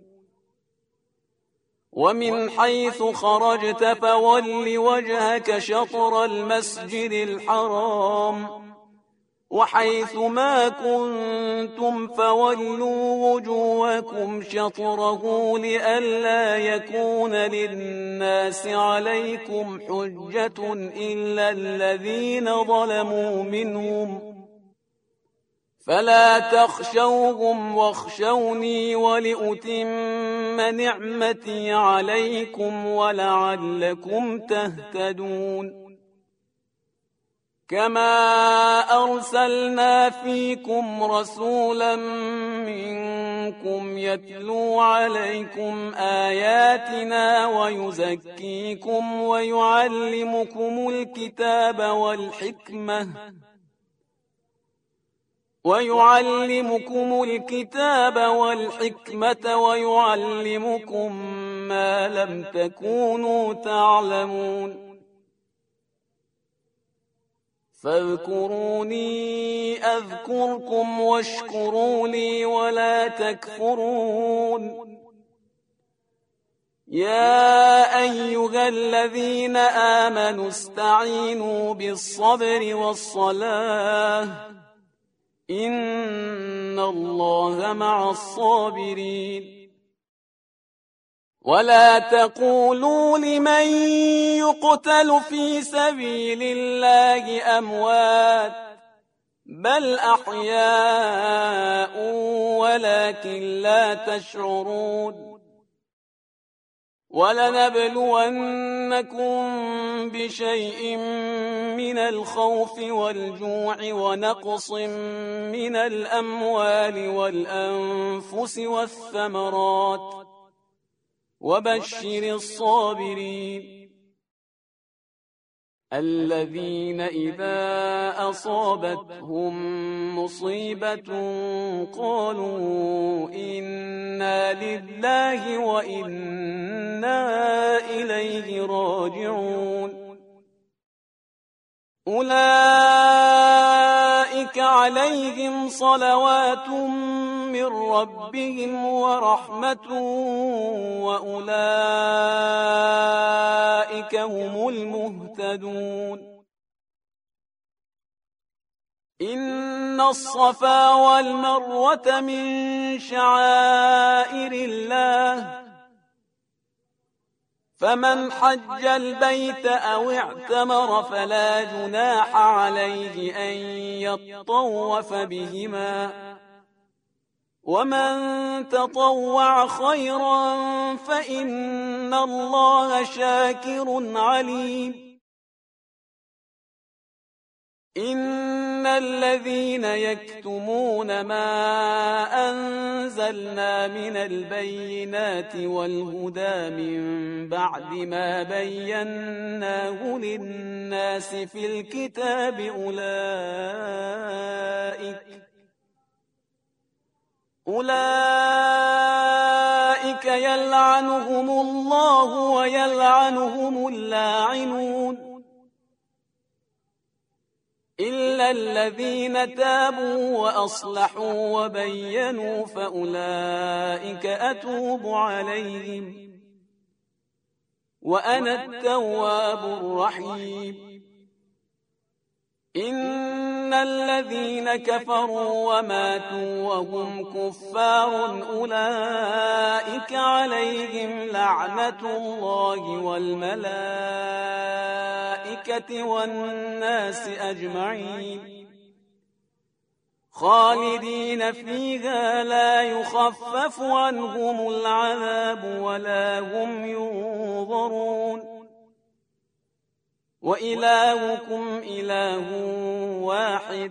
ومن حيث خرجت فول وجهك شطر المسجد الحرام وحيث ما كنتم فولوا وجوهكم شطره لئلا يكون للناس عليكم حجة إلا الذين ظلموا منهم فلا تخشوهم واخشوني ولأتم نعمتي عليكم ولعلكم تهتدون كما أرسلنا فيكم رسولا منكم يتلو عليكم آياتنا ويزكيكم ويعلمكم الكتاب والحكمة ويعلمكم الكتاب والحكمة ويعلمكم ما لم تكونوا تعلمون فاذكروني أذكركم واشكروا لي ولا تكفرون يا أيها الذين آمنوا استعينوا بالصبر والصلاة إن الله مع الصابرين ولا تقولوا لمن يقتل في سبيل الله أموات بل أحياء ولكن لا تشعرون ولنبلونكم بشيء من الخوف والجوع ونقص من الأموال والأنفس والثمرات وبشر الصابرين الذين إذا أصابتهم مصيبة قالوا إنا لله وإنا إليه راجعون أولئك عليهم صلوات من ربهم ورحمة وأولئك هم المهتدون إن الصفا والمروة من شعائر الله فمن حج البيت أو اعتمر فلا جناح عليه أن يطوف بهما ومن تطوع خيرا فإن الله شاكر عليم إن الذين يكتمون ما أنزلنا من البينات والهدى من بعد ما بيناه للناس في الكتاب أولئك أولئك يلعنهم الله ويلعنهم اللاعنون إلا الذين تابوا وأصلحوا وبينوا فأولئك أتوب عليهم وأنا التواب الرحيم إن الذين كفروا وماتوا وهم كفار أولئك عليهم لعنة الله والملائكة والناس أجمعين خالدين فيها لا يخفف عنهم العذاب ولا هم ينظرون وإلهكم إله واحد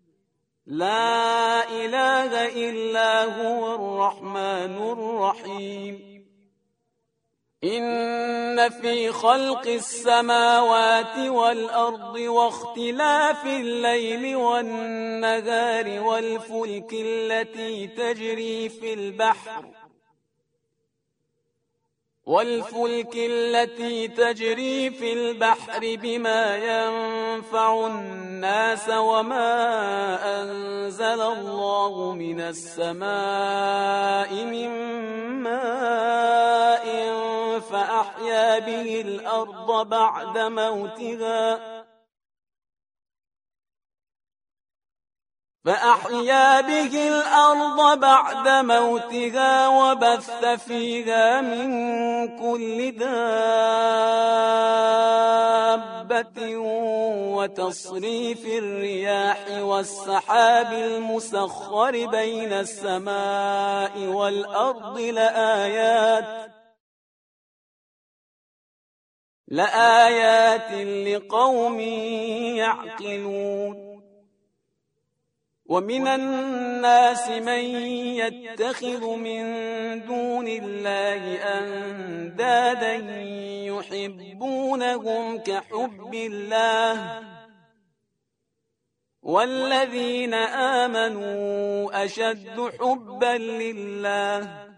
لا إله إلا هو الرحمن الرحيم إن في خلق السماوات والأرض واختلاف الليل والنهار والفلك التي تجري في البحر والفلك التي تجري في البحر بما ينفع الناس وما أنزل الله من السماء من ماء فأحيا به الأرض بعد موتها فأحيا به الأرض بعد موتها وبث فيها من كل دابة وتصريف الرياح والسحاب المسخر بين السماء والأرض لآيات لآيات لقوم يعقلون ومن الناس من يتخذ من دون الله أندادا يحبونهم كحب الله والذين آمنوا أشد حبا لله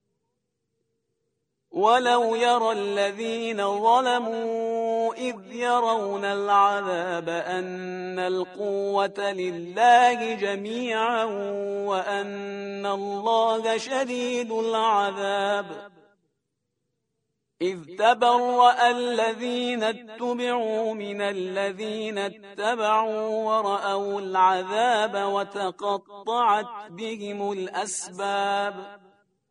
ولو يرى الذين ظلموا إذ يرون العذاب أن القوة لله جميعا وأن الله شديد العذاب إذ تبرأ الذين اتبعوا من الذين اتبعوا ورأوا العذاب وتقطعت بهم الأسباب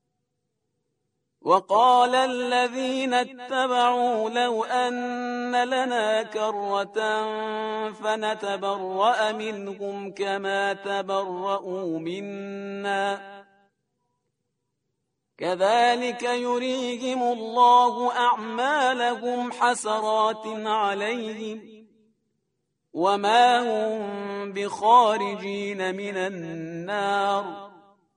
وقال الذين اتبعوا لو أن لنا كرة فنتبرأ منهم كما تبرأوا منا كذلك يريهم الله أعمالهم حسرات عليهم وما هم بخارجين من النار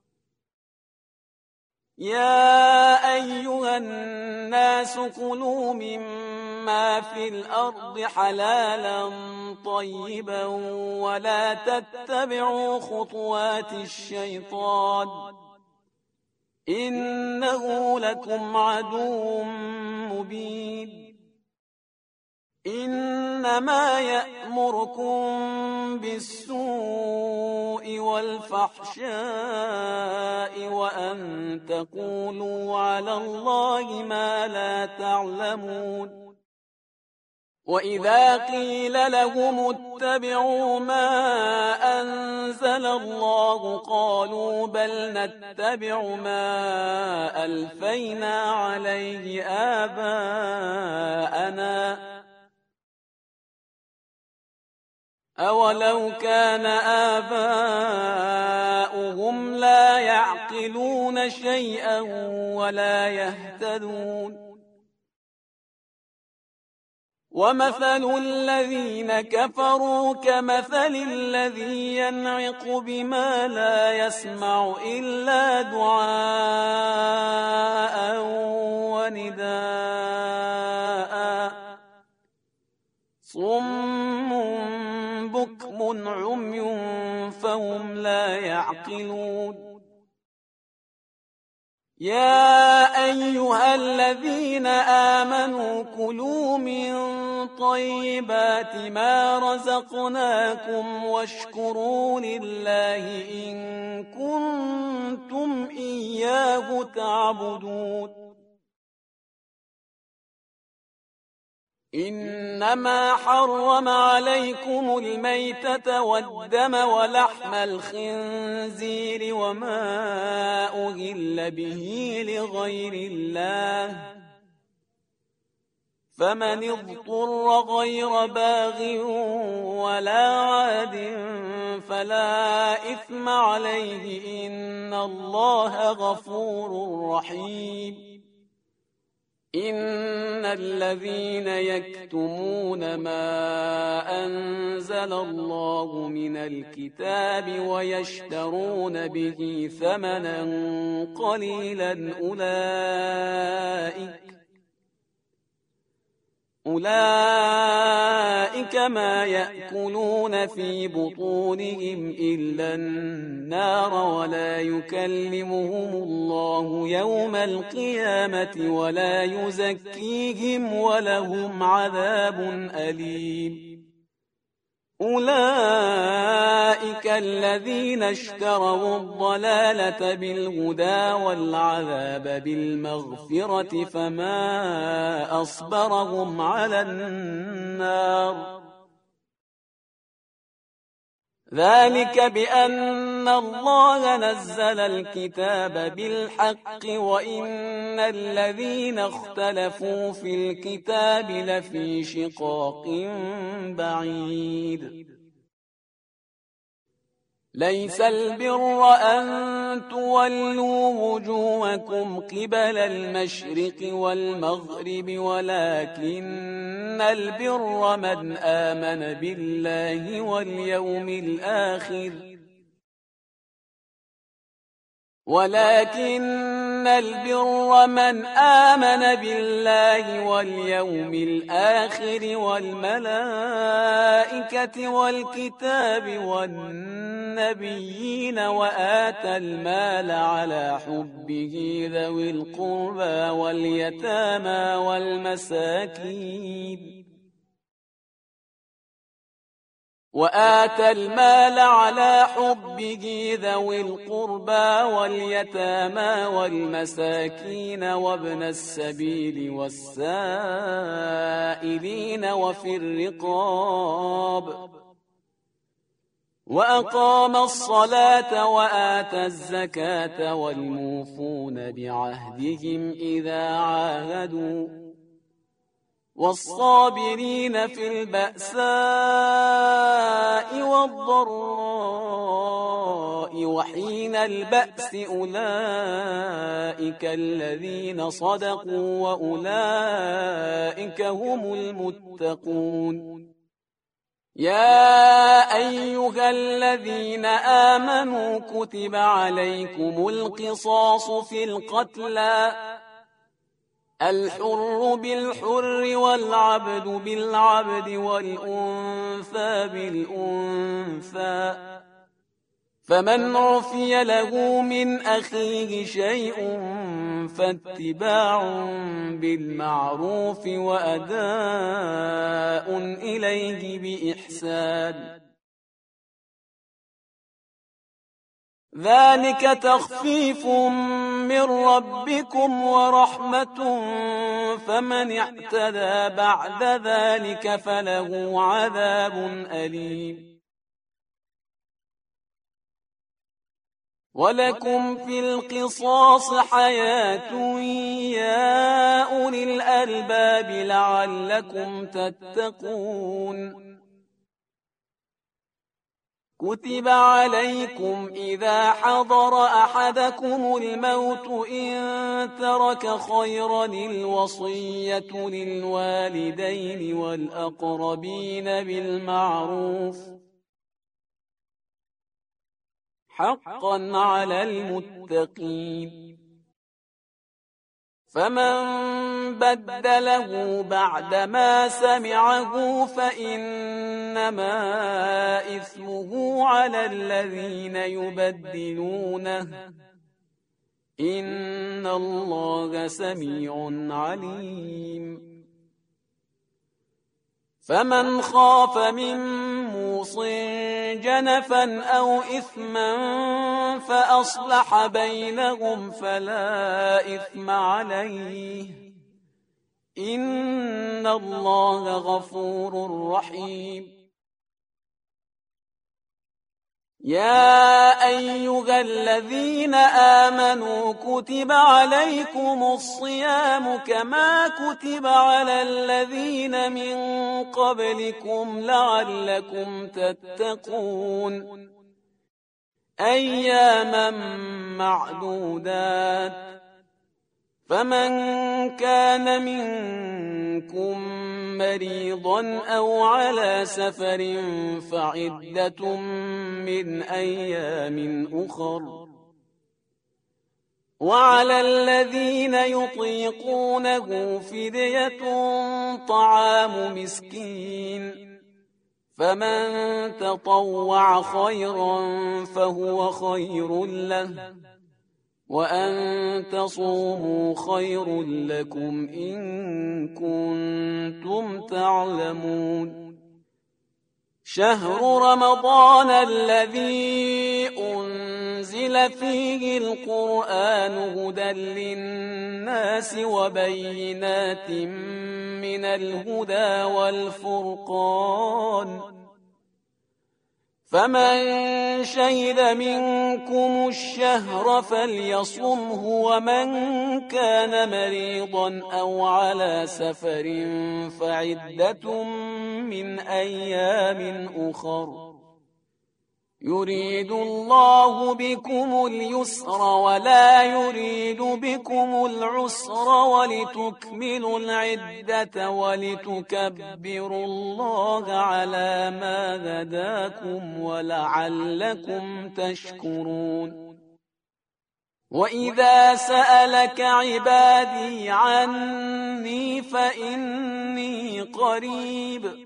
يا أيها الناس كلوا مما في الأرض حلالا طيبا ولا تتبعوا خطوات الشيطان إنه لكم عدو مبين إنما يأمركم بالسوء والفحشاء وأن تقولوا على الله ما لا تعلمون وإذا قيل لهم اتبعوا ما أنزل الله قالوا بل نتبع ما ألفينا عليه آباءنا أولو كان آباؤهم لا يعقلون شيئا ولا يهتدون ومثل الذين كفروا كمثل الذي ينعق بما لا يسمع إلا دعاء ونداء صم بكم عمي فهم لا يعقلون يا أيها الذين آمنوا كلوا من طيبات ما رزقناكم واشكروا لله إن كنتم إياه تعبدون إنما حرم عليكم الميتة والدم ولحم الخنزير وما أهل به لغير الله فمن اضطر غير باغ ولا عاد فلا إثم عليه إن الله غفور رحيم إن الذين يكتمون ما أنزل الله من الكتاب ويشترون به ثمنا قليلا أولئك أولئك ما يأكلون في بطونهم إلا النار ولا يكلمهم الله يوم القيامة ولا يزكيهم ولهم عذاب أليم أولئك الذين اشتروا الضلالة بالهدى والعذاب بالمغفرة فما أصبرهم على النار ذلك بأن الله نزل الكتاب بالحق وإن الذين اختلفوا في الكتاب لفي شقاق بعيد ليس البر أن تولوا وجوهكم قبل المشرق والمغرب ولكن البر من آمن بالله واليوم الآخر ولكن البر من آمن بالله واليوم الآخر والملائكة والكتاب والنبيين وآتى المال على حبه ذوي القربى واليتامى والمساكين وآتى المال على حبه ذوي القربى واليتامى والمساكين وابن السبيل والسائلين وفي الرقاب وأقام الصلاة وآتى الزكاة والموفون بعهدهم إذا عاهدوا والصابرين في البأساء والضراء وحين البأس أولئك الذين صدقوا وأولئك هم المتقون يا أيها الذين آمنوا كتب عليكم القصاص في القتلى الحر بالحر والعبد بالعبد والأنثى بالأنثى فمن عفي له من أخيه شيء فاتباع بالمعروف وأداء إليه بإحسان ذلك تخفيف من ربكم ورحمة فمن اعتدى بعد ذلك فله عذاب أليم ولكم في القصاص حياة يا أولي الألباب لعلكم تتقون كتب عليكم إذا حضر أحدكم الموت إن ترك خيرا الوصية للوالدين والأقربين بالمعروف حقا على المتقين فمن بدله بعدما سمعه فإنما إثمه على الذين يبدلونه إن الله سميع عليم فمن خاف من موص جنفا أو إثما فأصلح بينهم فلا إثم عليه إن الله غفور رحيم يا أيها الذين آمنوا كتب عليكم الصيام كما كتب على الذين من قبلكم لعلكم تتقون أياما معدودات فمن كان منكم مريضا أو على سفر فعدة من أيام أخر وعلى الذين يطيقونه فدية طعام مسكين، فمن تطوع خيرا فهو خير له، وأن تصوموا خير لكم إن كنتم تعلمون. شهر رمضان الذي أنزل فيه القرآن هدى للناس وبينات من الهدى والفرقان، فمن شهد منكم الشهر فليصمه، ومن كان مريضا أو على سفر فعدة من أيام أخر، يريد الله بكم اليسر ولا يريد بكم العسر، ولتكملوا العدة ولتكبروا الله على ما هداكم ولعلكم تشكرون. وإذا سألك عبادي عني فإني قريب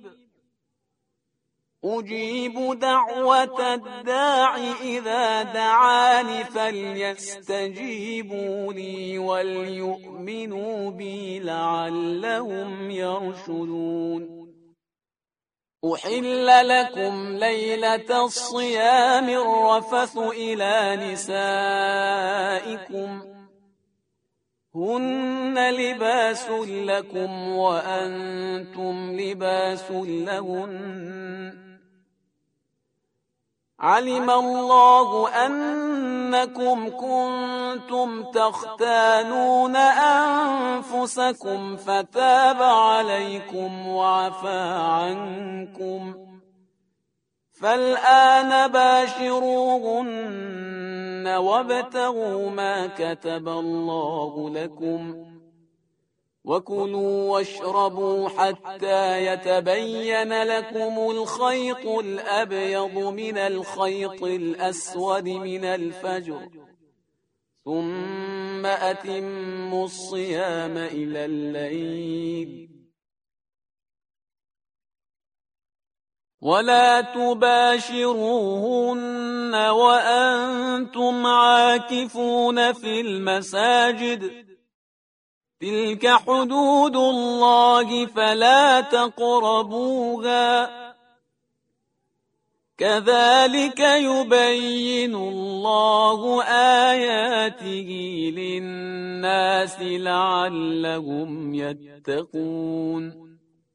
أجيب دعوة الداع إذا دعاني، فليستجيبوا لي وليؤمنوا بي لعلهم يرشدون. أحل لكم ليلة الصيام الرفث إلى نسائكم، هن لباس لكم وأنتم لباس لهن، علم الله أنكم كنتم تختانون أنفسكم فتاب عليكم وعفى عنكم، فالآن باشروهن وابتغوا ما كتب الله لكم، وكلوا واشربوا حتى يتبين لكم الخيط الأبيض من الخيط الأسود من الفجر، ثم أتموا الصيام إلى الليل، ولا تباشروهن وأنتم عاكفون في المساجد، تلك حدود الله فلا تقربوها، كذلك يبين الله آياته للناس لعلهم يتقون.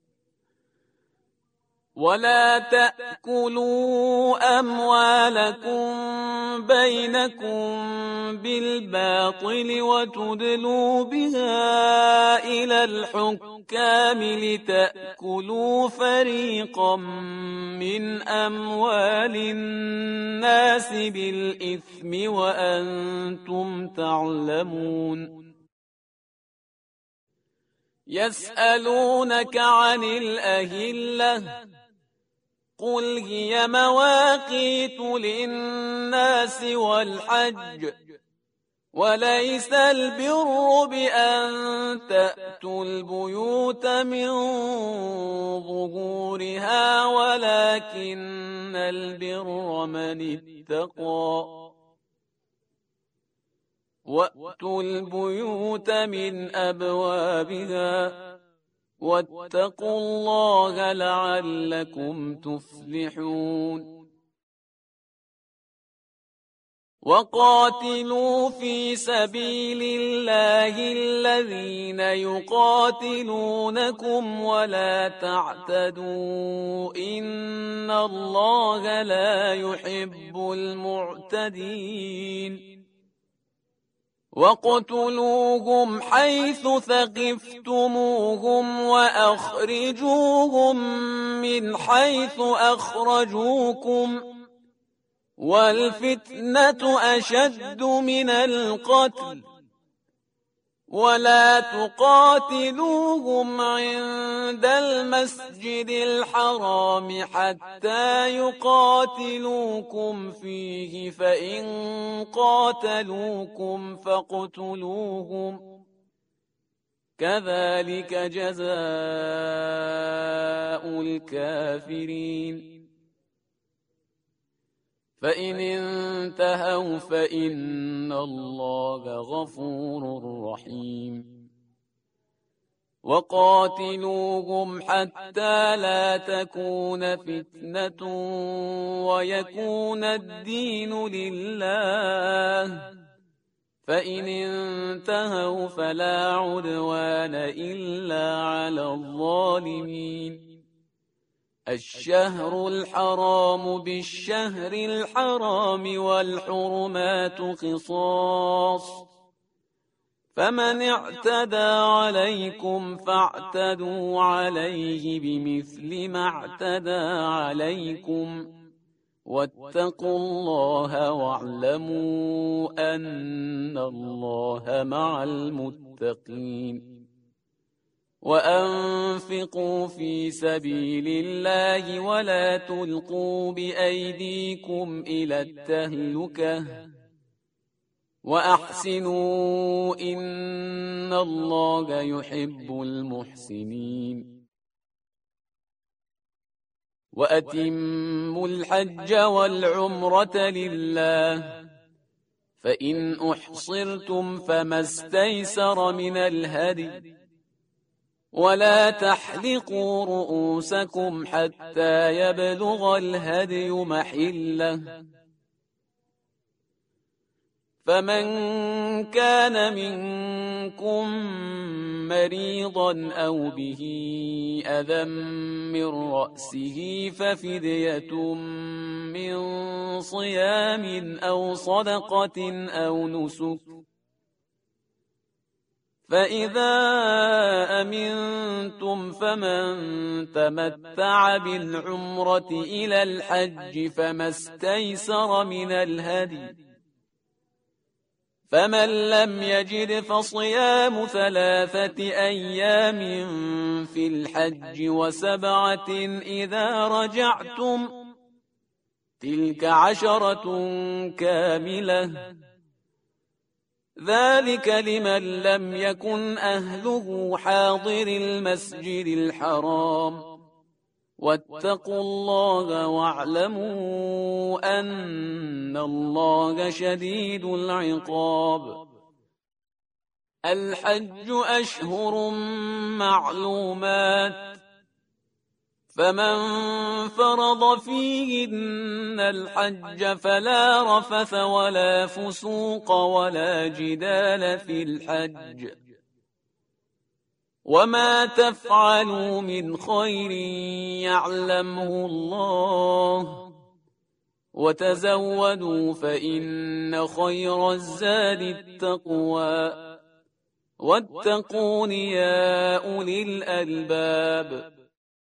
ولا تأكلوا أموالكم بينكم بالباطل وتدلوا بها إلى الحكام لتأكلوا فريقا من أموال الناس بالإثم وأنتم تعلمون. يسألونك عن الأهلة قل هي مواقيت للناس والحج، وليس البر بأن تأتوا البيوت من ظهورها، ولكن البر من اتقى، وأتوا البيوت من أبوابها، واتقوا الله لعلكم تفلحون. وقاتلوا في سبيل الله الذين يقاتلونكم ولا تعتدوا إن الله لا يحب المعتدين. واقتلوهم حيث ثقفتموهم وأخرجوهم من حيث أخرجوكم، والفتنة أشد من القتل، ولا تقاتلوهم عند المسجد الحرام حتى يقاتلوكم فيه فإن قاتلوكم فاقتلوهم كذلك جزاء الكافرين فإن انتهوا فإن الله غفور رحيم وقاتلوهم حتى لا تكون فتنة ويكون الدين لله فإن انتهوا فلا عدوان إلا على الظالمين الشهر الحرام بالشهر الحرام والحرمات قصاص فمن اعتدى عليكم فاعتدوا عليه بمثل ما اعتدى عليكم واتقوا الله واعلموا أن الله مع المتقين وأنفقوا في سبيل الله ولا تلقوا بأيديكم إلى التهلكة وأحسنوا إن الله يحب المحسنين وأتموا الحج والعمرة لله فإن أحصرتم فما استيسر من الهدي ولا تحلقوا رؤوسكم حتى يبلغ الهدي محله فمن كان منكم مريضا أو به أذى من رأسه ففدية من صيام أو صدقة أو نسك فإذا أمنتم فمن تمتع بالعمرة إلى الحج فما استيسر من الهدي فمن لم يجد فصيام ثلاثة أيام في الحج وسبعة إذا رجعتم تلك عشرة كاملة ذلك لمن لم يكن أهله حاضر المسجد الحرام واتقوا الله واعلموا أن الله شديد العقاب الحج أشهر معلومات فمن فرض فيهن الحج فلا رفث ولا فسوق ولا جدال في الحج وما تفعلوا من خير يعلمه الله وتزودوا فإن خير الزاد التقوى واتقون يا أولي الألباب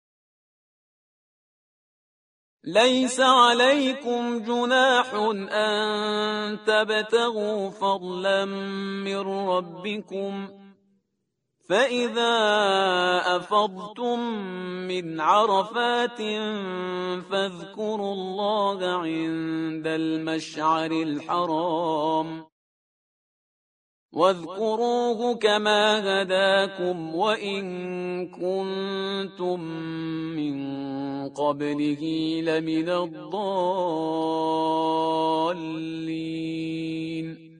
ليس عليكم جناح أن تبتغوا فضلا من ربكم فإذا أفضتم من عرفات فاذكروا الله عند المشعر الحرام واذكروه كما هداكم وإن كنتم من قبله لمن الضالين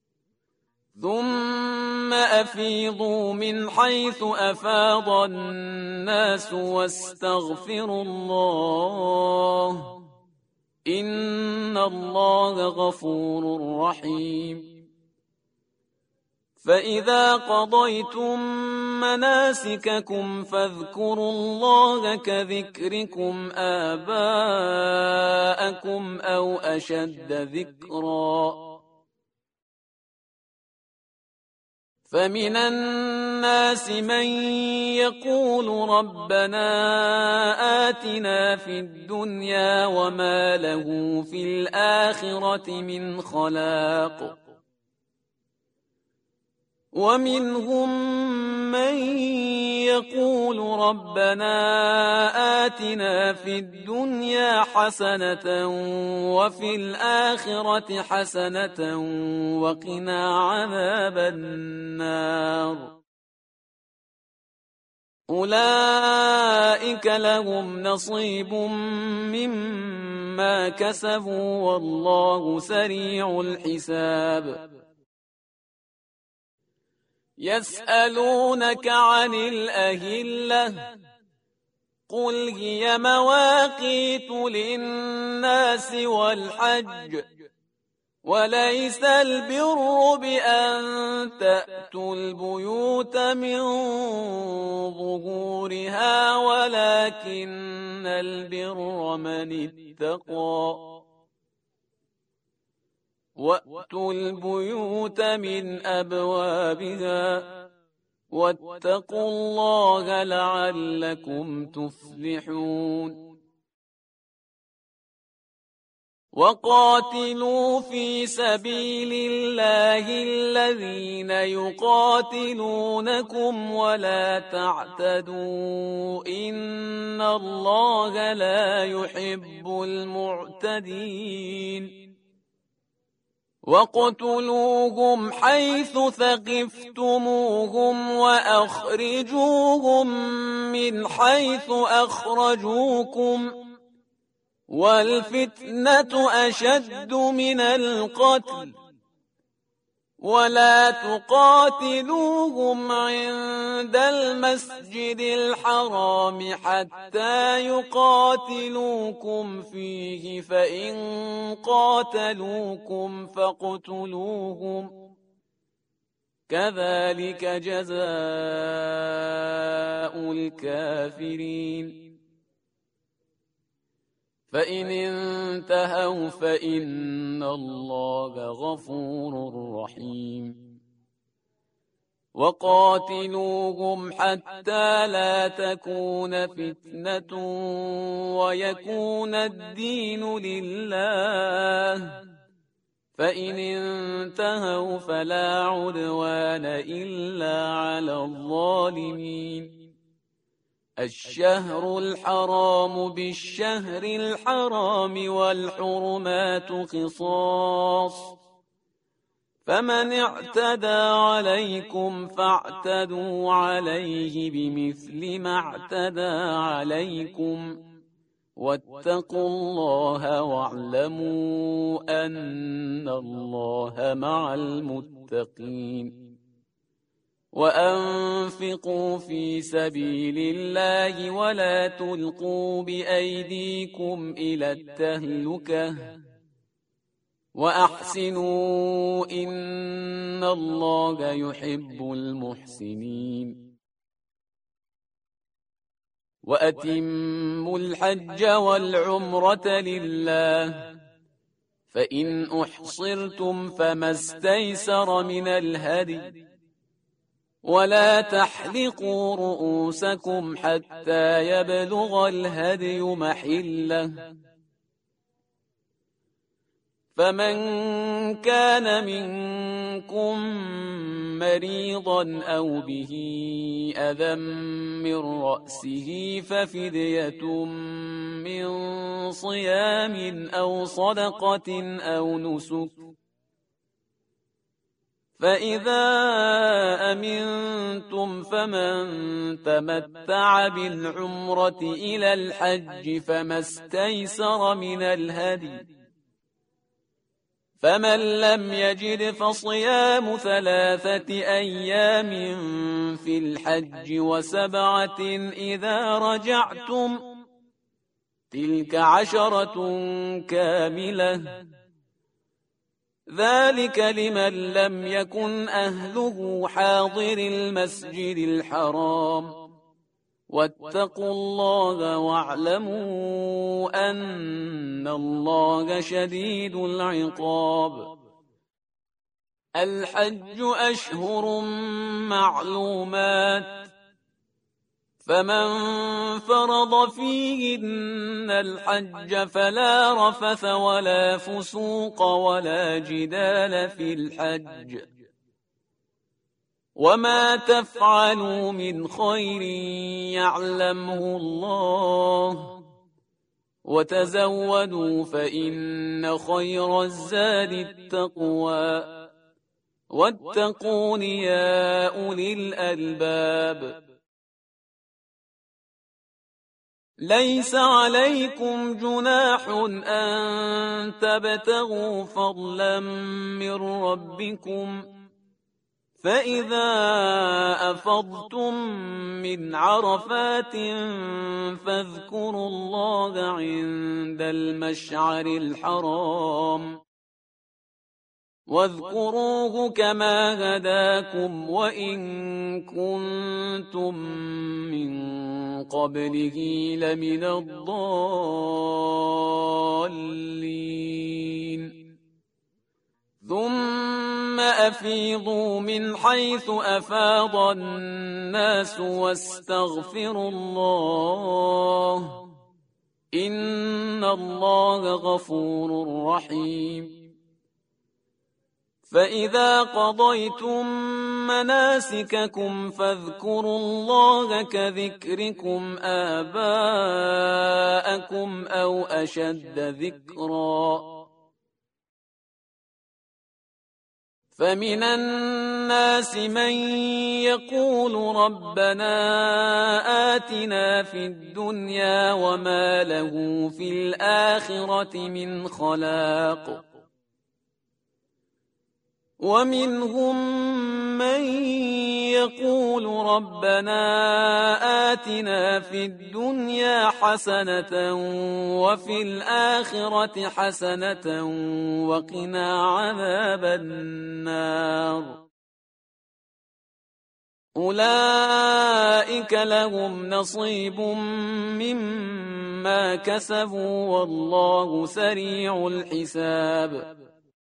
ثم أفيضوا من حيث أفاض الناس واستغفروا الله إن الله غفور رحيم فإذا قضيتم مناسككم فاذكروا الله كذكركم آباءكم أو أشد ذكرًا فمن الناس من يقول ربنا آتنا في الدنيا وما له في الآخرة من خلاق ومنهم من يقول ربنا آتنا في الدنيا حسنة وفي الآخرة حسنة وقنا عذاب النار أولئك لهم نصيب مما كسبوا والله سريع الحساب يسألونك عن الأهلة قل هي مواقيت للناس والحج وليس البر بأن تأتوا البيوت من ظهورها ولكن البر من اتقى وأتوا البيوت من أبوابها واتقوا الله لعلكم تفلحون وقاتلوا في سبيل الله الذين يقاتلونكم ولا تعتدوا إن الله لا يحب المعتدين وَاقْتُلُوهُمْ حَيْثُ ثَقِفْتُمُوهُمْ وَأَخْرِجُوهُمْ مِنْ حَيْثُ أَخْرَجُوكُمْ وَالْفِتْنَةُ أَشَدُّ مِنَ الْقَتْلِ وَلَا تُقَاتِلُوهُمْ عِندَ الْمَسْجِدِ الْحَرَامِ حَتَّى يُقَاتِلُوكُمْ فِيهِ فَإِنْ قَاتَلُوكُمْ فَاقْتُلُوهُمْ كَذَلِكَ جَزَاءُ الْكَافِرِينَ فَإِنِ انْتَهَوْا فَإِنَّ اللَّهَ غَفُورٌ رَّحِيمٌ وَقَاتِلُوهُمْ حَتَّى لَا تَكُونَ فِتْنَةٌ وَيَكُونَ الدِّينُ لِلَّهِ فَإِنِ انْتَهَوْا فَلَا عُدْوَانَ إِلَّا عَلَى الظَّالِمِينَ الشهر الحرام بالشهر الحرام والحرمات قصاص فمن اعتدى عليكم فاعتدوا عليه بمثل ما اعتدى عليكم واتقوا الله واعلموا أن الله مع المتقين وأنفقوا في سبيل الله ولا تلقوا بأيديكم إلى التهلكة وأحسنوا إن الله يحب المحسنين وأتموا الحج والعمرة لله فإن أحصرتم فما استيسر من الهدي ولا تحلقوا رؤوسكم حتى يبلغ الهدي محله فمن كان منكم مريضا أو به أذى من رأسه ففدية من صيام أو صدقة أو نسك فإذا أمنتم فمن تمتع بالعمرة إلى الحج فما استيسر من الهدي فمن لم يجد فصيام ثلاثة أيام في الحج وسبعة إذا رجعتم تلك عشرة كاملة ذلك لمن لم يكن أهله حاضر المسجد الحرام واتقوا الله واعلموا أن الله شديد العقاب الحج أشهر معلومات فمن فرض فيهن الحج فلا رفث ولا فسوق ولا جدال في الحج وما تفعلوا من خير يعلمه الله وتزودوا فإن خير الزاد التقوى واتقون يا أولي الألباب. ليس عليكم جناح أن تبتغوا فضلا من ربكم فإذا أفضتم من عرفات فاذكروا الله عند المشعر الحرام واذكروه كما هداكم وإن كنتم من قبله لمن الضالين. ثم أفيضوا من حيث أفاض الناس واستغفروا الله إن الله غفور رحيم. فإذا قضيتم مناسككم فاذكروا الله كذكركم آباءكم أو أشد ذكرًا. فمن الناس من يقول ربنا آتنا في الدنيا وما له في الآخرة من خلاق ومنهم من يقول ربنا آتنا في الدنيا حسنة وفي الآخرة حسنة وقنا عذاب النار. أولئك لهم نصيب مما كسبوا والله سريع الحساب.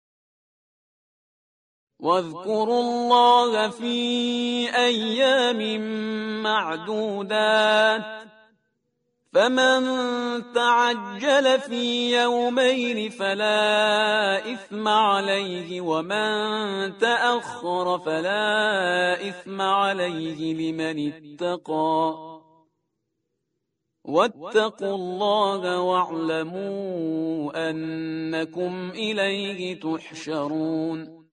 واذكروا الله في أيام معدودات فمن تعجل في يومين فلا إثم عليه ومن تأخر فلا إثم عليه لمن اتقى واتقوا الله واعلموا أنكم إليه تحشرون.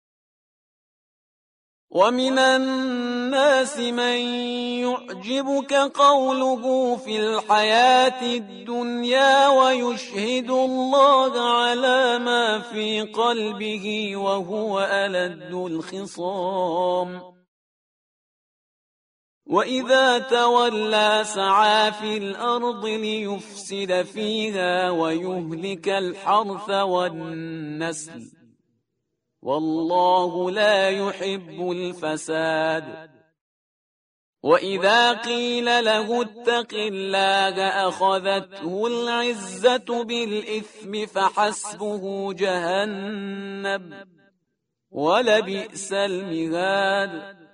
ومن الناس من يعجبك قوله في الحياة الدنيا ويشهد الله على ما في قلبه وهو ألد الخصام وإذا تولى سعى في الأرض ليفسد فيها ويهلك الحرث والنسل والله لا يحب الفساد. وإذا قيل له اتق الله أخذته العزة بالإثم فحسبه جهنم ولبئس المهاد.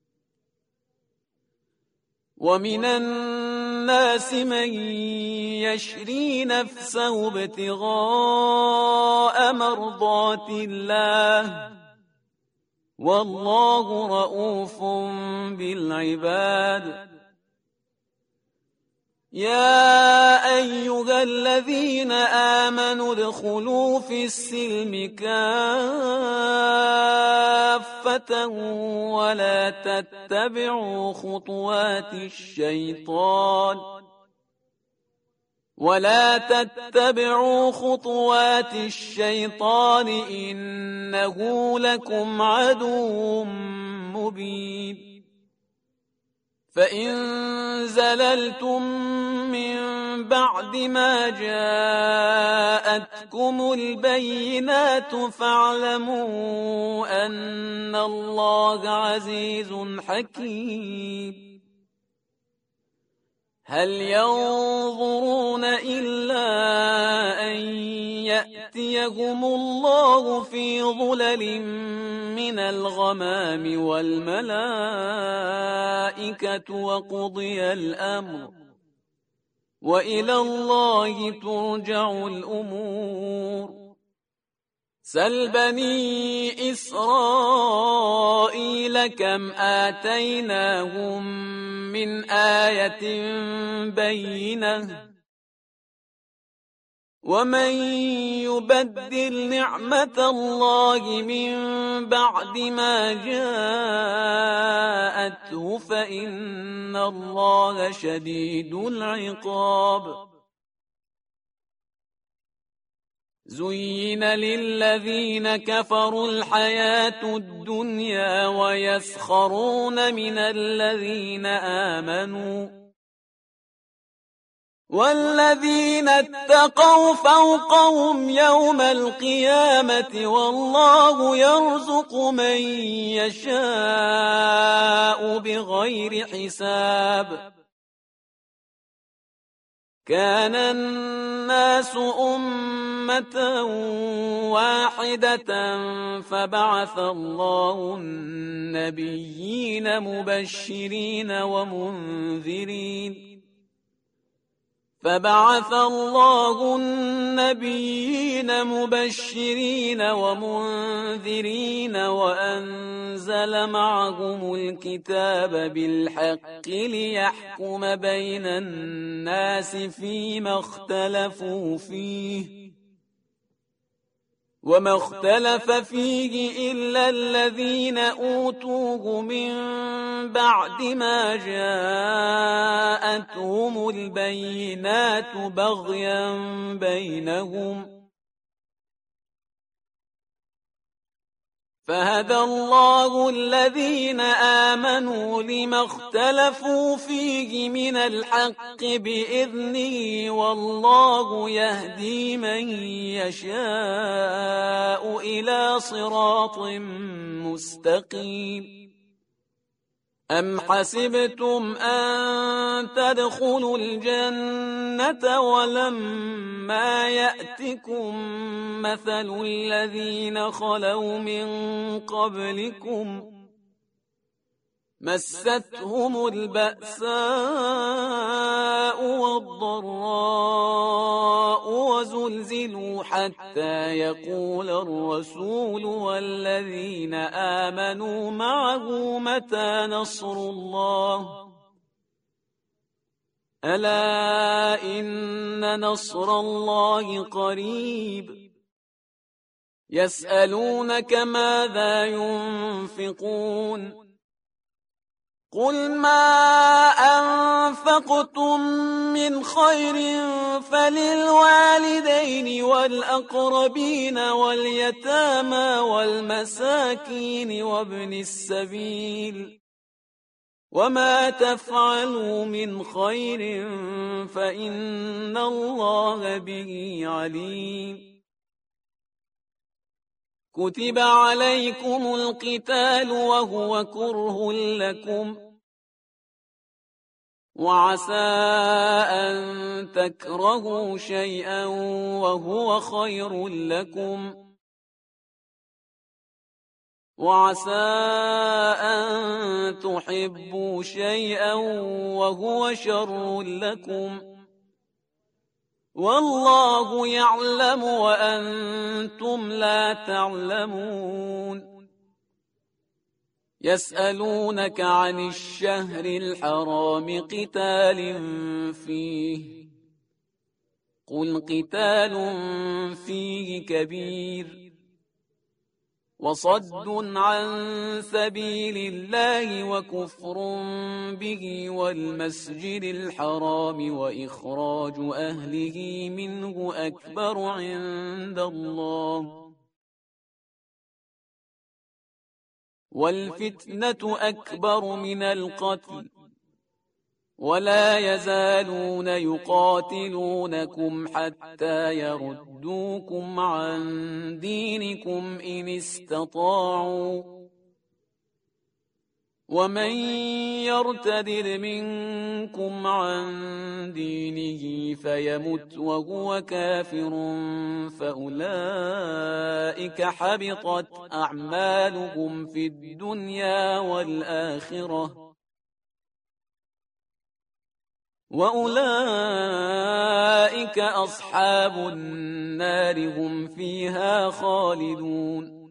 ومن الناس من يشري نفسه ابتغاء مرضات الله والله رؤوف بالعباد. يا أيها الذين آمنوا ادخلوا في السلم كافة ولا تتبعوا خطوات الشيطان ولا تتبعوا خطوات الشيطان إنه لكم عدو مبين. فإن زللتم من بعد ما جاءتكم البينات فاعلموا أن الله عزيز حكيم. هل ينظرون إلا أن يأتيهم الله في ظلل من الغمام والملائكة وقضي الأمر وإلى الله ترجع الأمور. سل بني إسرائيل كم آتيناهم من آية بينة ومن يبدل نعمة الله من بعد ما جاءته فإن الله شديد العقاب زين للذين كفروا الحياة الدنيا ويسخرون من الذين آمنوا والذين اتقوا فوقهم يوم القيامة والله يرزق من يشاء بغير حساب كان الناس أمة واحدة فبعث الله النبيين مبشرين ومنذرين فبعث الله النبيين مبشرين ومنذرين وأنزل معهم الكتاب بالحق ليحكم بين الناس فيما اختلفوا فيه وما اختلف فيه إلا الذين أوتوه من بعد ما جاءتهم البينات بغيا بينهم فهدى الله الذين آمنوا لما اختلفوا فيه من الحق بإذنه والله يهدي من يشاء إلى صراط مستقيم أم حسبتم أن تدخلوا الجنة ولما يأتكم مثل الذين خلوا من قبلكم مستهم البأساء والضراء وزلزلوا حتى يقول الرسول والذين آمنوا معه متى نصر الله ألا إن نصر الله قريب يسألونك ماذا ينفقون قل ما أنفقتم من خير فللوالدين والأقربين واليتامى والمساكين وابن السبيل وما تفعلوا من خير فإن الله به عليم كتب عليكم القتال وهو كره لكم وعسى أن تكرهوا شيئا وهو خير لكم وعسى أن تحبوا شيئا وهو شر لكم والله يعلم وأنتم لا تعلمون يسألونك عن الشهر الحرام قتال فيه قل قتال فيه كبير وصد عن سبيل الله وكفر به والمسجد الحرام وإخراج أهله منه أكبر عند الله والفتنة أكبر من القتل ولا يزالون يقاتلونكم حتى يردوكم عن دينكم إن استطاعوا ومن يرتد منكم عن دينه فيمت وهو كافر فأولئك حبطت أعمالهم في الدنيا والآخرة وأولئك أصحاب النار هم فيها خالدون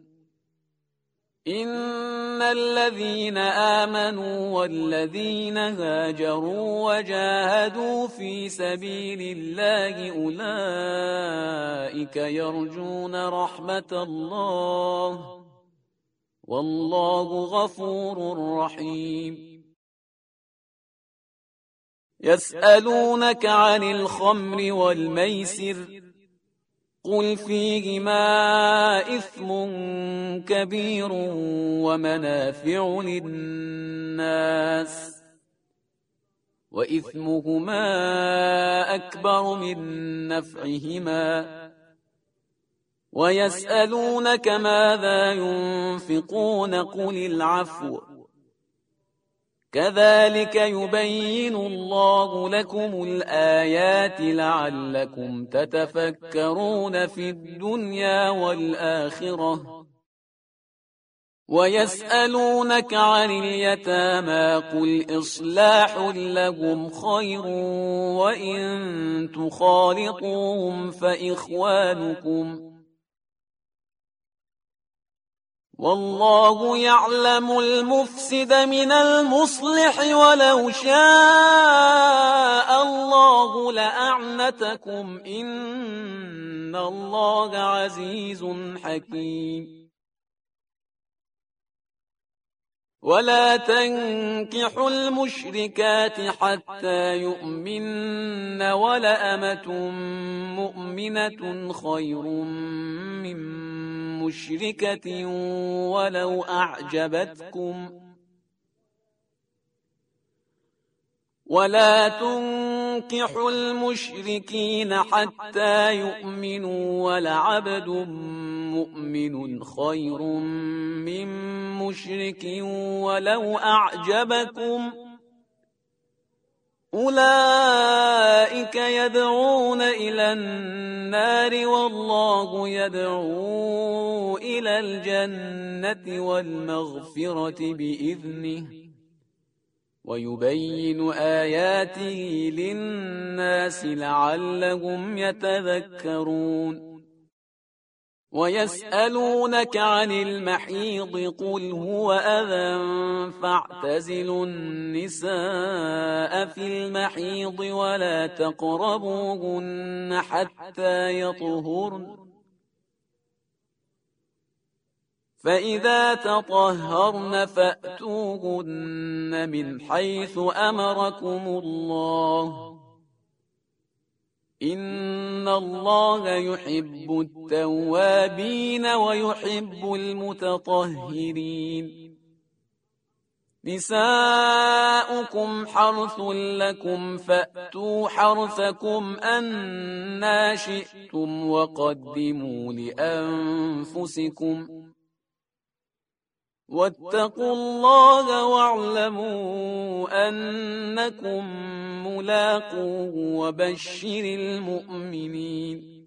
إن الذين آمنوا والذين هاجروا وجاهدوا في سبيل الله أولئك يرجون رحمة الله والله غفور رحيم يسألونك عن الخمر والميسر قل فيهما إثم كبير ومنافع للناس وإثمهما أكبر من نفعهما ويسألونك ماذا ينفقون قل العفو كذلك يبين الله لكم الآيات لعلكم تتفكرون في الدنيا والآخرة ويسألونك عن اليتامى قل إصلاح لهم خير وإن تخالطوهم فإخوانكم والله يعلم المفسد من المصلح ولو شاء الله لأعنتكم إن الله عزيز حكيم ولا تنكحوا المشركات حتى يؤمن ولأمة مؤمنة خير من مشركة ولو أعجبتكم ولا تنكحوا المشركين حتى يؤمنوا ولعبد مؤمن خير من مشرك ولو أعجبكم أولئك يدعون إلى النار والله يدعو إلى الجنة والمغفرة بإذنه ويبين آياته للناس لعلهم يتذكرون ويسألونك عن المحيض قل هو أذى فاعتزلوا النساء في المحيض ولا تقربوهن حتى يطهرن فإذا تطهرن فأتوهن من حيث أمركم الله إن الله يحب التوابين ويحب المتطهرين نساؤكم حرث لكم فأتوا حرثكم أنى شئتم وقدموا لأنفسكم واتقوا الله واعلموا أنكم ملاقوه وبشر المؤمنين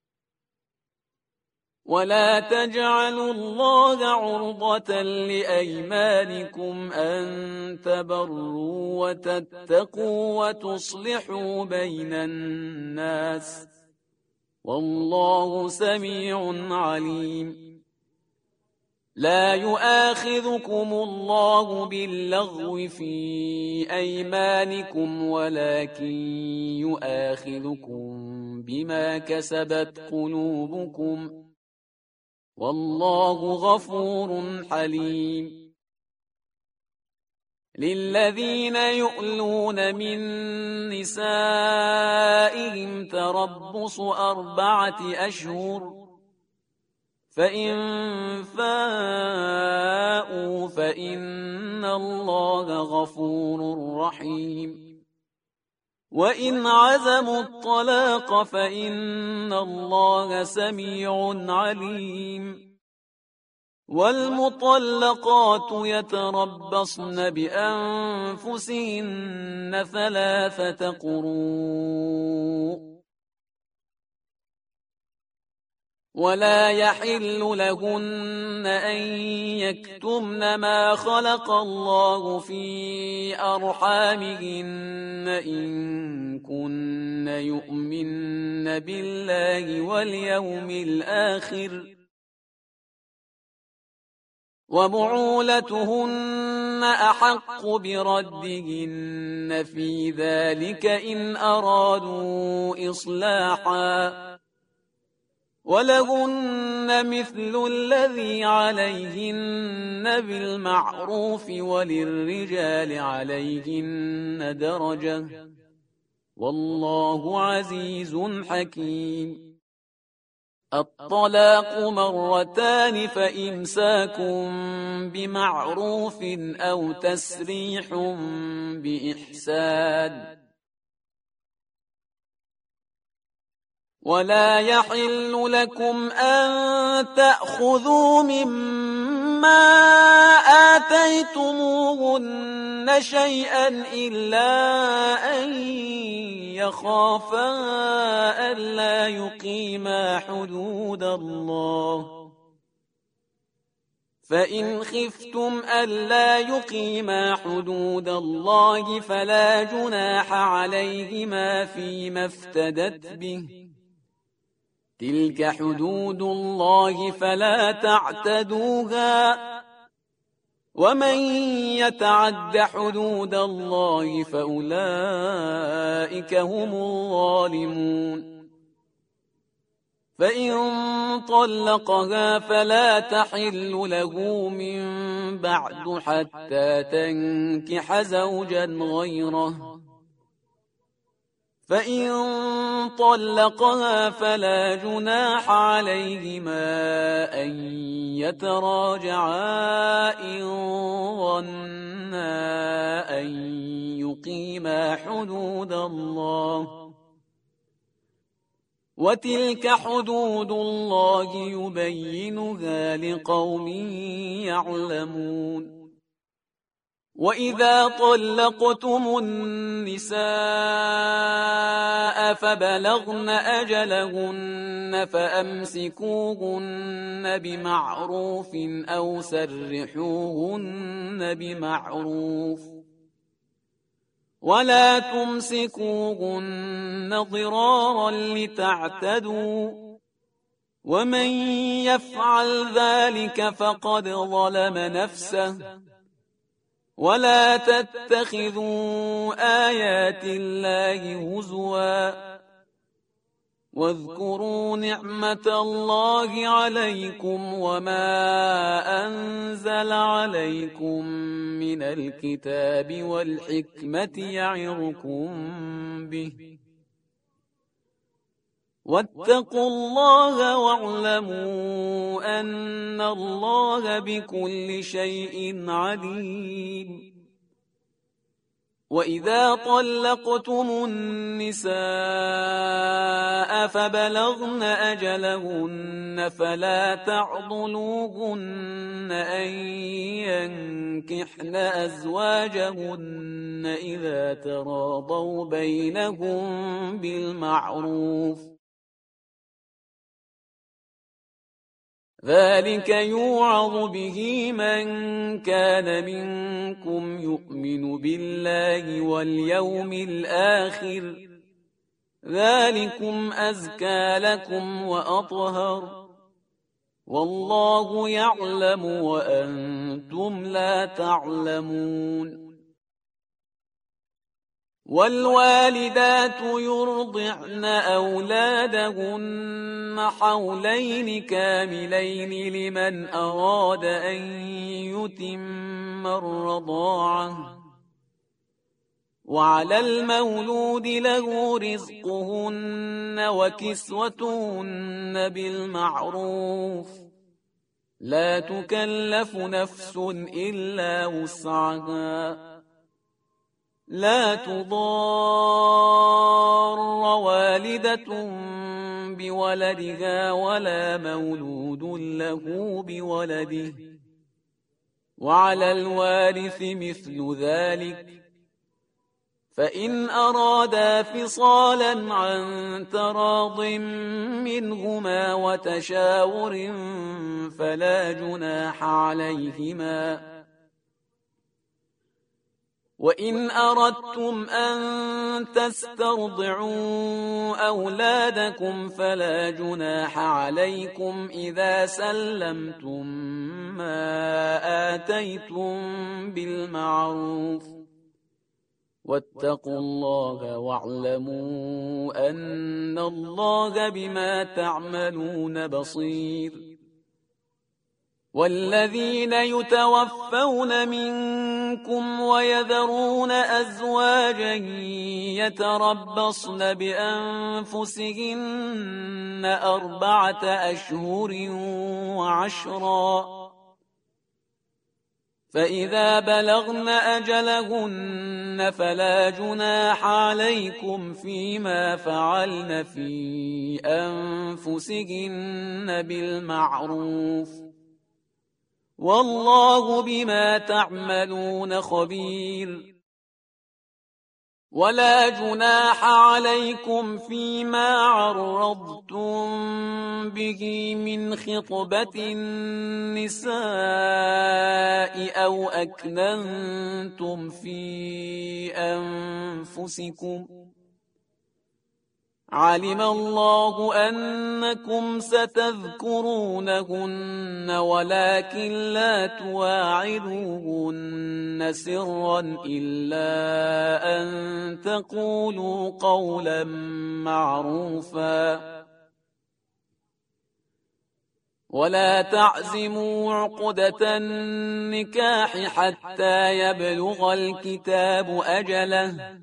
ولا تجعلوا الله عرضة لأيمانكم أن تبروا وتتقوا وتصلحوا بين الناس والله سميع عليم لا يؤاخذكم الله باللغو في أيمانكم ولكن يؤاخذكم بما كسبت قلوبكم والله غفور حليم للذين يؤلون من نسائهم تربص أربعة أشهر فإن فاءوا فإن الله غفور رحيم وإن عزموا الطلاق فإن الله سميع عليم والمطلقات يتربصن بأنفسهن ثلاثة قروء ولا يحل لهن أن يكتمن ما خلق الله في أرحامهن إن كن يؤمن بالله واليوم الآخر وبعولتهن أحق بردهن في ذلك إن أرادوا إصلاحا ولهن مثل الذي عليهن بالمعروف وللرجال عليهن درجة والله عزيز حكيم. الطلاق مرتان فإمساك بمعروف أو تسريح بإحسان ولا يحل لكم أن تأخذوا مما آتيتموهن شيئا إلا أن يخافا ألا يقيما حدود الله فإن خفتم ألا يقيما حدود الله فلا جناح عليهما فيما افتدت به تلك حدود الله فلا تعتدوها ومن يتعد حدود الله فأولئك هم الظالمون. فإن طلقها فلا تحل له من بعد حتى تنكح زوجا غيره فإن طلقها فلا جناح عليهما أن يتراجعا إن ظنا أن يقيما حدود الله وتلك حدود الله يبينها لقوم يعلمون. وإذا طلقتم النساء فبلغن أجلهن فأمسكوهن بمعروف أو سرحوهن بمعروف ولا تمسكوهن ضرارا لتعتدوا ومن يفعل ذلك فقد ظلم نفسه ولا تتخذوا آيات الله هزوا واذكروا نعمة الله عليكم وما أنزل عليكم من الكتاب والحكمة يعظكم به واتقوا الله واعلموا أن الله بكل شيء عليم. وإذا طلقتم النساء فبلغن أجلهن فلا تعضلوهن أن ينكحن أزواجهن إذا تراضوا بينهم بالمعروف ذلك يوعظ به من كان منكم يؤمن بالله واليوم الآخر ذلكم أزكى لكم وأطهر والله يعلم وأنتم لا تعلمون. والوالدات يرضعن أولادهن حولين كاملين لمن أراد أن يتم الرضاعة وعلى المولود له رزقهن وكسوتهن بالمعروف لا تكلف نفس إلا وسعها لا تضار والدة بولدها ولا مولود له بولده وعلى الوارث مثل ذلك فإن أرادا فصالا عن تراض منهما وتشاور فلا جناح عليهما. وإن أردتم أن تسترضعوا أولادكم فلا جناح عليكم إذا سلمتم ما آتيتم بالمعروف. واتقوا الله واعلموا أن الله بما تعملون بصير. والذين يتوفون منكم ويذرون أزواجا يتربصن بأنفسهن أربعة أشهر وعشرا، فإذا بلغن أجلهن فلا جناح عليكم فيما فعلن في أنفسهن بالمعروف، والله بما تعملون خبير. ولا جناح عليكم فيما عرضتم به من خطبة النساء أو أكننتم في أنفسكم، علم الله أنكم ستذكرونهن ولكن لا تواعدوهن سرا إلا أن تقولوا قولا معروفا. ولا تعزموا عقدة النكاح حتى يبلغ الكتاب أجله،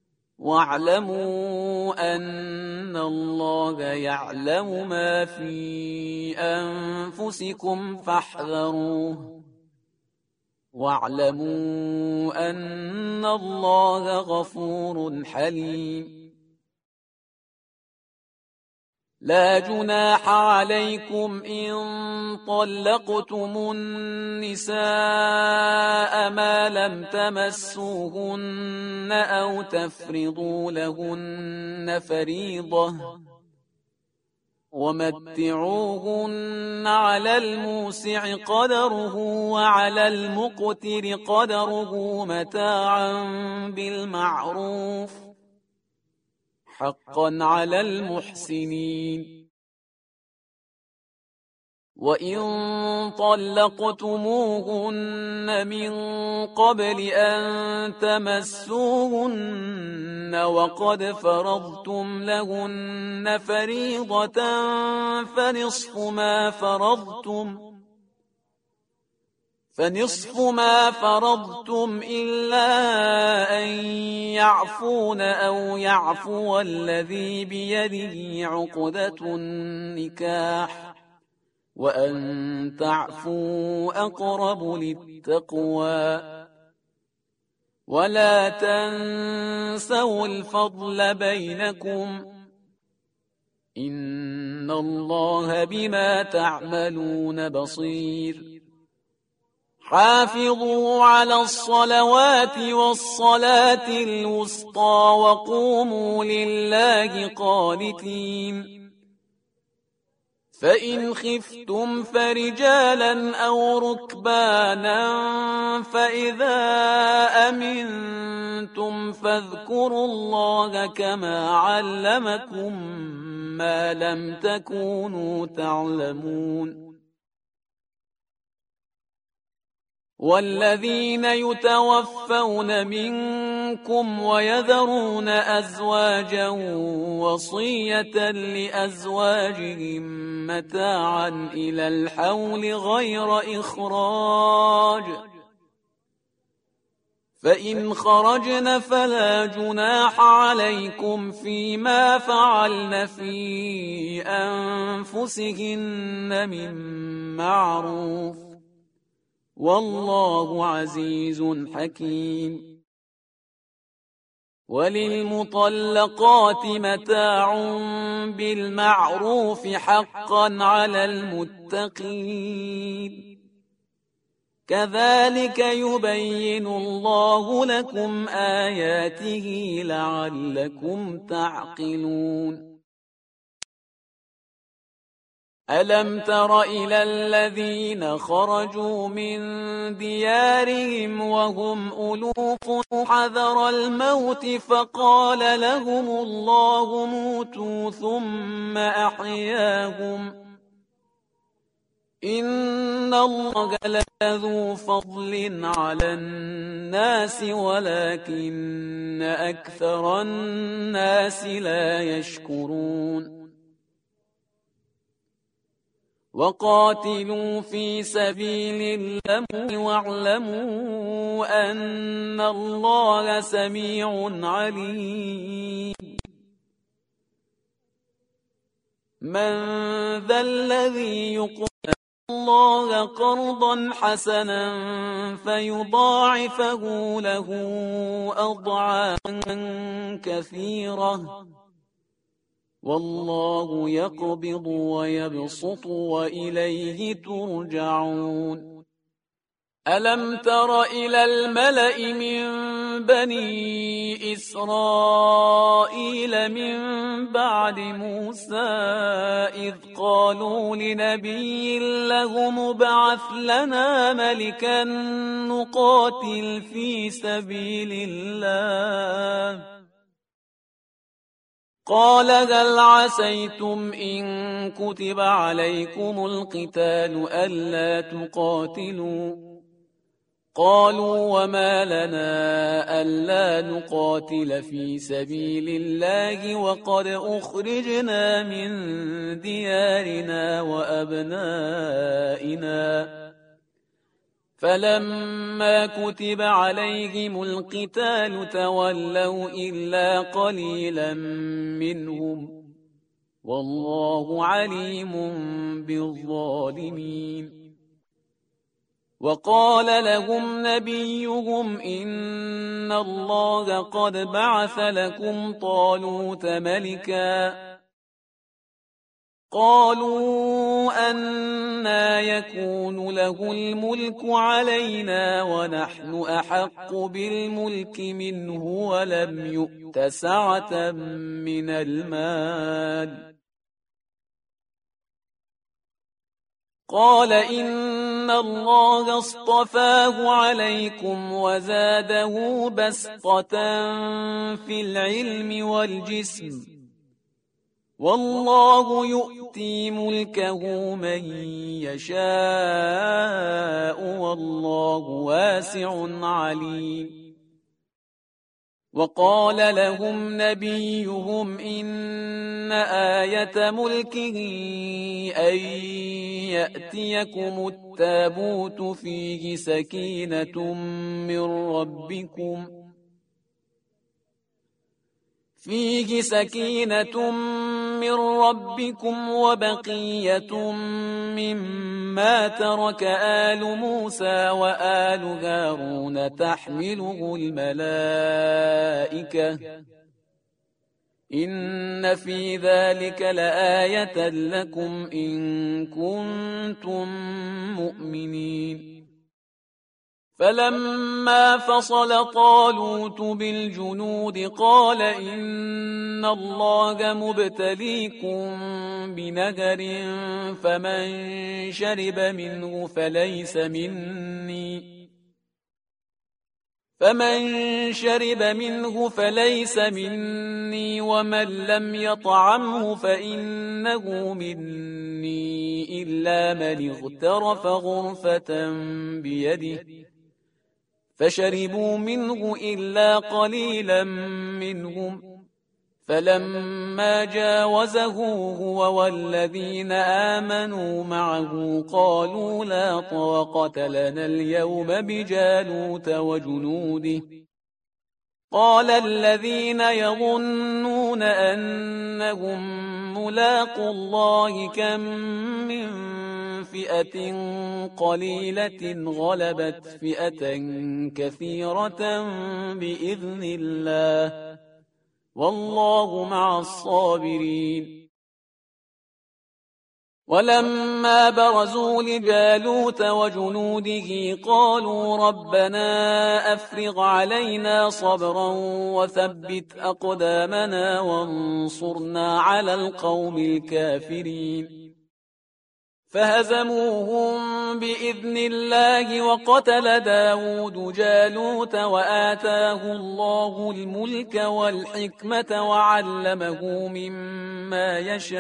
واعلموا أن الله يعلم ما في أنفسكم فاحذروه، واعلموا أن الله غفور حليم. لا جناح عليكم إن طلقتم النساء ما لم تمسوهن أو تفرضوا لهن فريضة، ومتعوهن على الموسع قدره وعلى المقتر قدره متاعا بالمعروف، حقا على المحسنين. وإن طلقتموهن من قبل أن تمسوهن وقد فرضتم لهن فريضة فنصف ما فرضتم فنصف ما فرضتم إلا أن يعفون أو يعفو الذي بيده عقدة النكاح، وأن تعفوا أقرب للتقوى. ولا تنسوا الفضل بينكم، إن الله بما تعملون بصير. حافظوا على الصلوات والصلاة الوسطى وقوموا لله قانتين. فإن خفتم فرجالا أو ركبانا فإذا أمنتم فاذكروا الله كما علمكم ما لم تكونوا تعلمون. والذين يتوفون منكم ويذرون أزواجا وصية لأزواجهم متاعا إلى الحول غير إخراج، فإن خرجن فلا جناح عليكم فيما فعلن في أنفسهن من معروف، والله عزيز حكيم. وللمطلقات متاع بالمعروف حقا على المتقين. كذلك يبين الله لكم آياته لعلكم تعقلون ألم تر إلى الذين خرجوا من ديارهم وهم ألوف حذر الموت فقال لهم الله موتوا ثم أحياهم إن الله لذو فضل على الناس ولكن أكثر الناس لا يشكرون وقاتلوا في سبيل الله واعلموا أن الله سميع عليم من ذا الذي يقرض الله قرضا حسنا فيضاعفه له أضعافا كثيرة والله يقبض ويبسط وإليه ترجعون ألم تر إلى الملأ من بني إسرائيل من بعد موسى إذ قالوا لنبي له مبعث لنا ملكا نقاتل في سبيل الله قال هل عسيتم إن كتب عليكم القتال ألا تقاتلوا قالوا وما لنا ألا نقاتل في سبيل الله وقد أخرجنا من ديارنا وأبنائنا فلما كتب عليهم القتال تولوا إلا قليلا منهم والله عليم بالظالمين وقال لهم نبيهم إن الله قد بعث لكم طالوت ملكا قالوا أنى يكون له الملك علينا ونحن أحق بالملك منه ولم يؤت سعة من المال قال إن الله اصطفاه عليكم وزاده بسطة في العلم والجسم والله يؤتي ملكه من يشاء والله واسع عليم وقال لهم نبيهم إن آية ملكه أن يأتيكم التابوت فيه سكينة من ربكم فيه سكينة من ربكم وبقية مما ترك آل موسى وآل هارون تحمله الملائكة إن في ذلك لآية لكم إن كنتم مؤمنين فلما فصل طالوت بالجنود قال إن الله مبتليكم بنهر فمن شرب منه فليس مني فمن شرب منه فليس مني ومن لم يطعمه فإنه مني إلا من اغترف غرفة بيده فشربوا منه إلا قليلا منهم فلما جاوزه هو والذين آمنوا معه قالوا لا طاقة لنا اليوم بجالوت وجنوده قال الذين يظنون أنهم ملاقوا الله كم من فئة قليلة غلبت فئة كثيرة بإذن الله والله مع الصابرين ولما برزوا لجالوت وجنوده قالوا ربنا أفرغ علينا صبرا وثبت أقدامنا وانصرنا على القوم الكافرين فهزموهم بإذن الله وقتل داود جالوت وآتاه الله الملك والحكمة وعلمه مما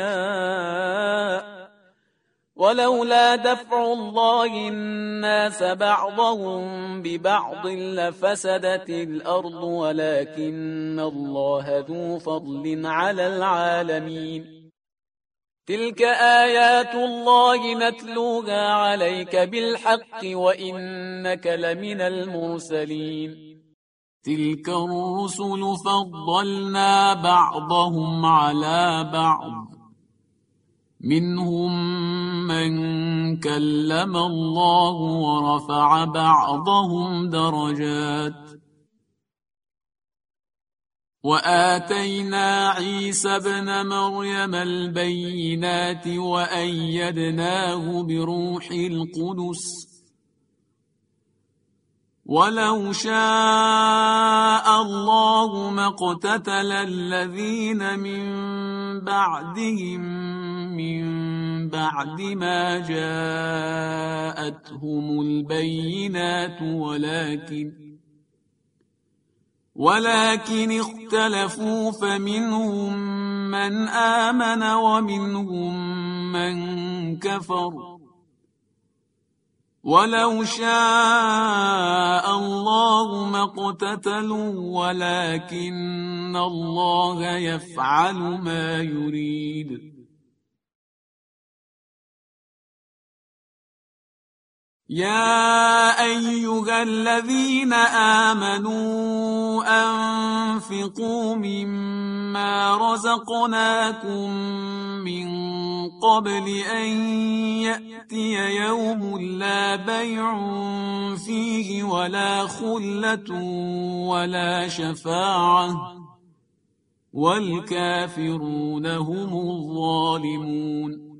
يشاء ولولا دفع الله الناس بعضهم ببعض لفسدت الأرض ولكن الله ذو فضل على العالمين تلك آيات الله نتلوها عليك بالحق وإنك لمن المرسلين تلك الرسل فضلنا بعضهم على بعض منهم من كلم الله ورفع بعضهم درجات وآتينا عيسى ابن مريم البينات وأيدناه بروح القدس ولو شاء الله ما اقتتل الذين من بعدهم من بعد ما جاءتهم البينات ولكن ولكن اختلفوا فمنهم من آمن ومنهم من كفر ولو شاء الله ما اقتتلوا ولكن الله يفعل ما يريد يا أيها الذين آمنوا أنفقوا مما رزقناكم من قبل أن يأتي يوم لا بيع فيه ولا خلة ولا شفاعة والكافرون هم الظالمون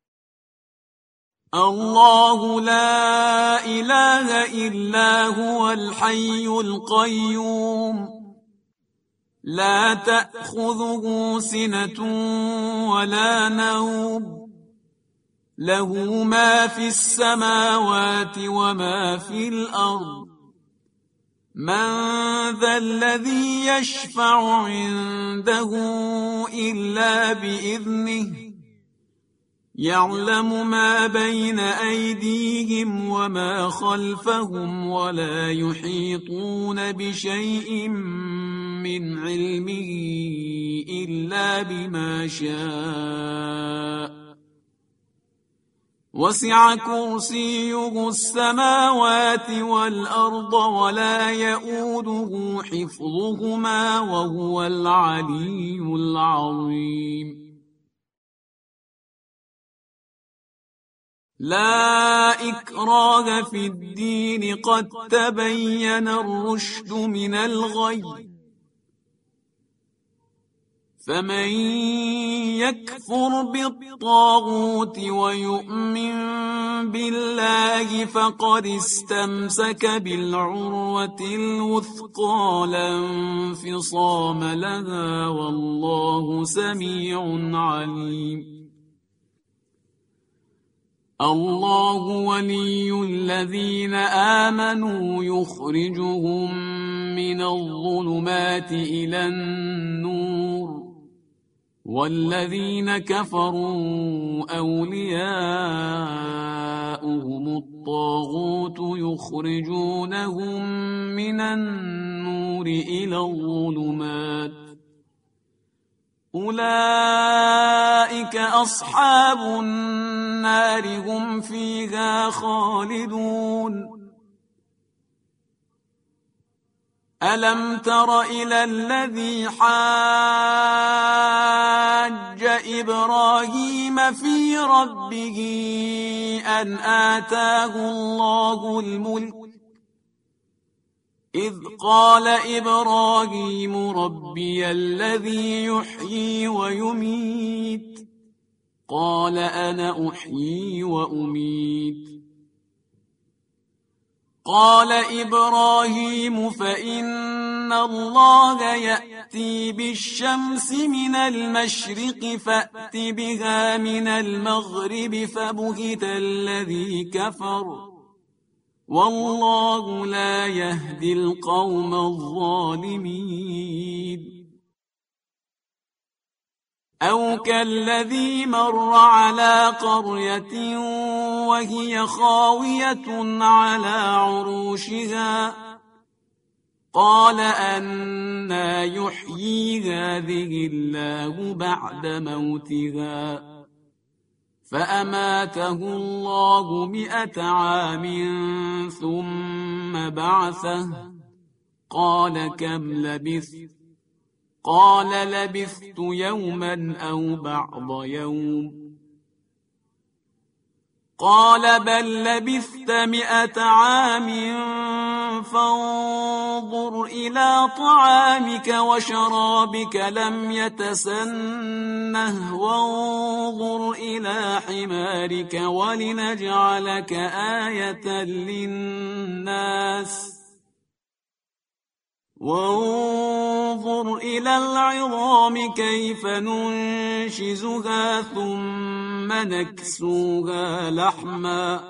الله لا إله إلا هو الحي القيوم لا تأخذه سنة ولا نوم له ما في السماوات وما في الأرض من ذا الذي يشفع عنده إلا بإذنه يعلم ما بين أيديهم وما خلفهم ولا يحيطون بشيء من علمه إلا بما شاء وسع كرسيه السماوات والأرض ولا يؤوده حفظهما وهو العلي العظيم لا إكراه في الدين قد تبين الرشد من الغي فمن يكفر بالطاغوت ويؤمن بالله فقد استمسك بالعروة الوثقى لا انفصام لها والله سميع عليم الله ولي الذين آمنوا يخرجهم من الظلمات إلى النور والذين كفروا أولياؤهم الطاغوت يخرجونهم من النور إلى الظلمات أولئك أصحاب النار هم فيها خالدون ألم تر إلى الذي حاج إبراهيم في ربه أن آتاه الله الملك إذ قال إبراهيم ربي الذي يحيي ويميت قال أنا أحيي وأميت. قال إبراهيم فإن الله يأتي بالشمس من المشرق فأت بها من المغرب فبهت الذي كفر والله لا يهدي القوم الظالمين. أو كالذي مر على قرية وهي خاوية على عروشها قال أنى يحيي هذه الله بعد موتها فأماته الله مئة عام ثم بعثه قال كم لبثت قال لبثت يوما أو بعض يوم قال بل لبثت مئة عام فانظر إلى طعامك وشرابك لم يتسنه وانظر إلى حمارك ولنجعلك آية للناس وانظر إلى العظام كيف ننشزها ثم نكسوها لحما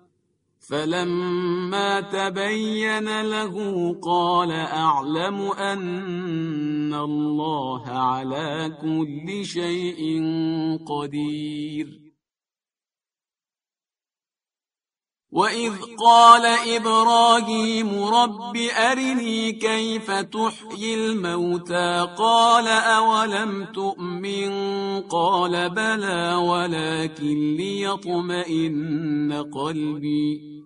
فلما تبين له قال أعلم أن الله على كل شيء قدير. وإذ قال إبراهيم رب أرني كيف تحيي الموتى قال أولم تؤمن قال بلى ولكن ليطمئن قلبي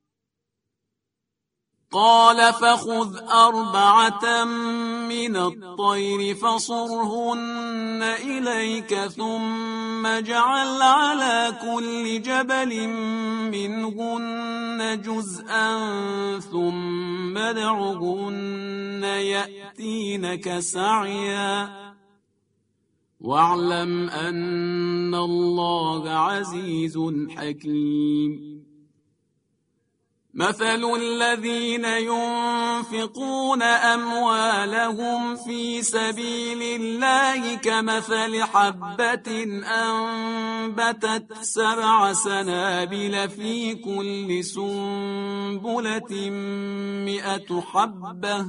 قال فخذ أربعة من الطير فصرهن إليك ثم اجعل على كل جبل منهن جزءا ثم ادعهن يأتينك سعيا واعلم أن الله عزيز حكيم. مثل الذين ينفقون أموالهم في سبيل الله كمثل حبة أنبتت سبع سنابل في كل سنبلة مئة حبة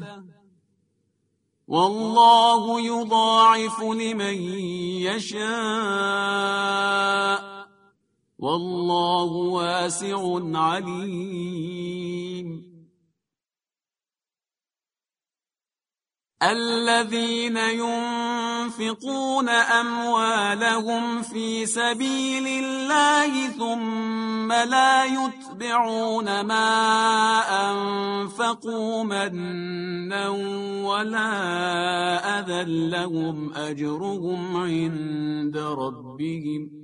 والله يضاعف لمن يشاء والله واسع عليم. الذين ينفقون أموالهم في سبيل الله ثم لا يتبعون ما أنفقوا منا ولا أذى لهم أجرهم عند ربهم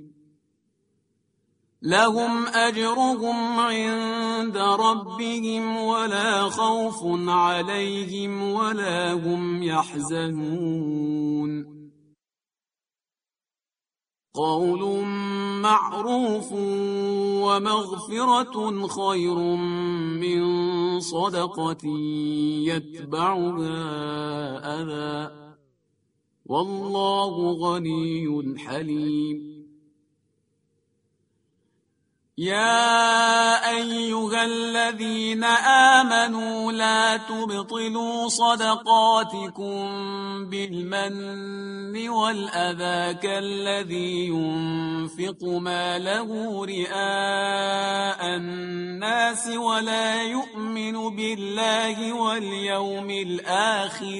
لهم أجرهم عند ربهم ولا خوف عليهم ولا هم يحزنون. قول معروف ومغفرة خير من صدقة يتبعها أذى والله غني حليم. يا أيها الذين آمنوا لا تبطلوا صدقاتكم بالمن والأذى كالذي ينفق ماله رئاء الناس ولا يؤمن بالله واليوم الآخر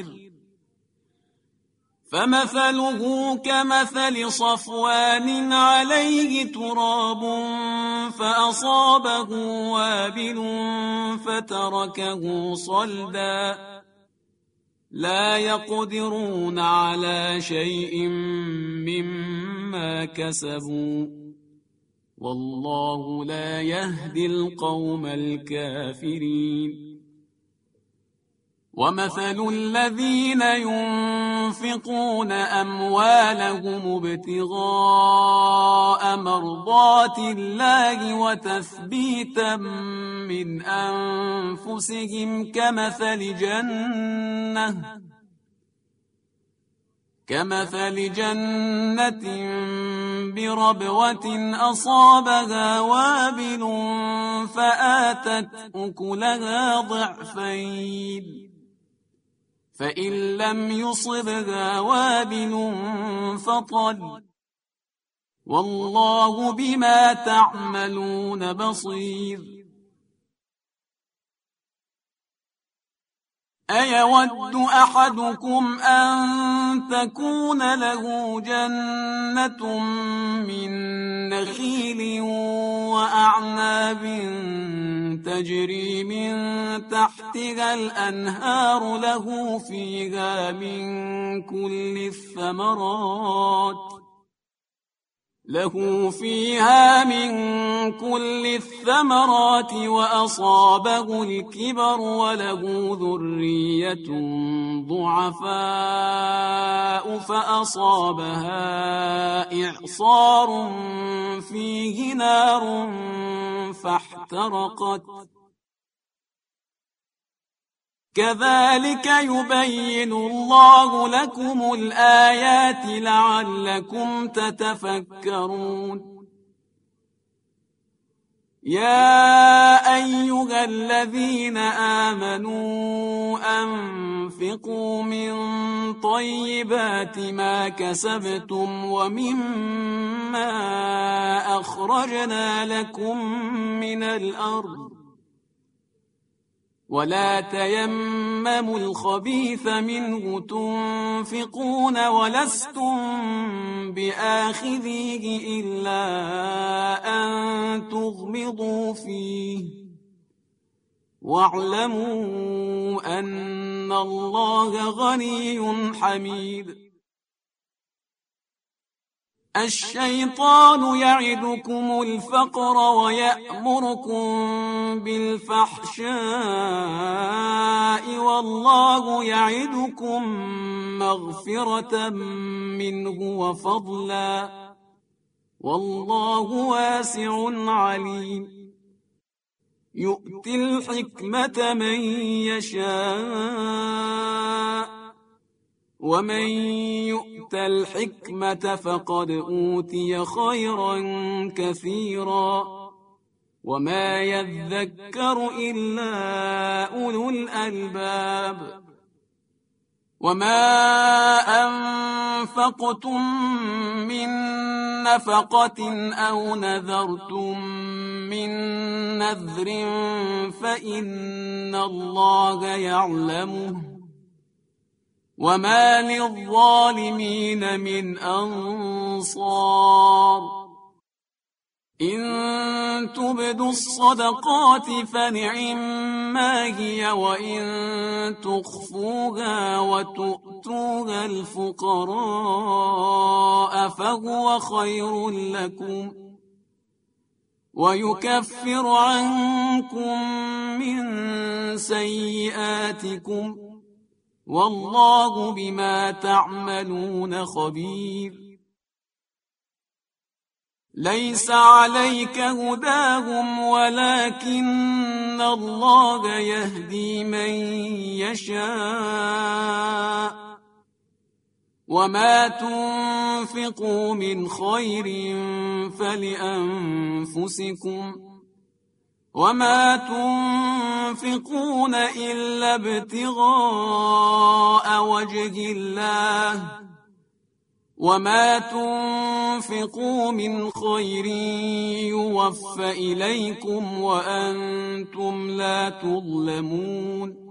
فمثله كمثل صفوان عليه تراب فأصابه وابل فتركه صلدا لا يقدرون على شيء مما كسبوا والله لا يهدي القوم الكافرين. ومثل الذين ينفقون ينفقون أموالهم ابتغاء مرضات الله وتثبيتا من أنفسهم كمثل جنة كمثل جنة بربوة أصابها وابل فآتت أكلها ضعفين فإن لم يصبها وابل فطل والله بما تعملون بصير. أيود أحدكم أن تكون له جنة من نخيل وأعناب تجري من تحتها الأنهار له فيها من كل الثمرات له فيها من كل الثمرات وأصابه الكبر وله ذرية ضعفاء فأصابها إعصار فيه نار فاحترقت كذلك يبين الله لكم الآيات لعلكم تتفكرون. يا أيها الذين آمنوا أنفقوا من طيبات ما كسبتم ومما أخرجنا لكم من الأرض ولا تيمموا الخبيث منه تنفقون ولستم بآخذيه إلا أن تغمضوا فيه واعلموا أن الله غني حميد. الشيطان يعدكم الفقر ويأمركم بالفحشاء والله يعدكم مغفرة منه وفضلا والله واسع عليم. يؤتي الحكمة من يشاء ومن يؤت الحكمة فقد أوتي خيرا كثيرا وما يذكر إلا أولو الألباب. وما أنفقتم من نفقة أو نذرتم من نذر فإن الله يعلمه وما للظالمين من أنصار. إن تبدوا الصدقات فنعما هي وإن تخفوها وتؤتوها الفقراء فهو خير لكم ويكفر عنكم من سيئاتكم والله بما تعملون خبير. ليس عليك هداهم ولكن الله يهدي من يشاء وما تنفقوا من خير فلأنفسكم وما تنفقون إلا ابتغاء وجه الله وما تنفقوا من خير يوفى إليكم وأنتم لا تظلمون.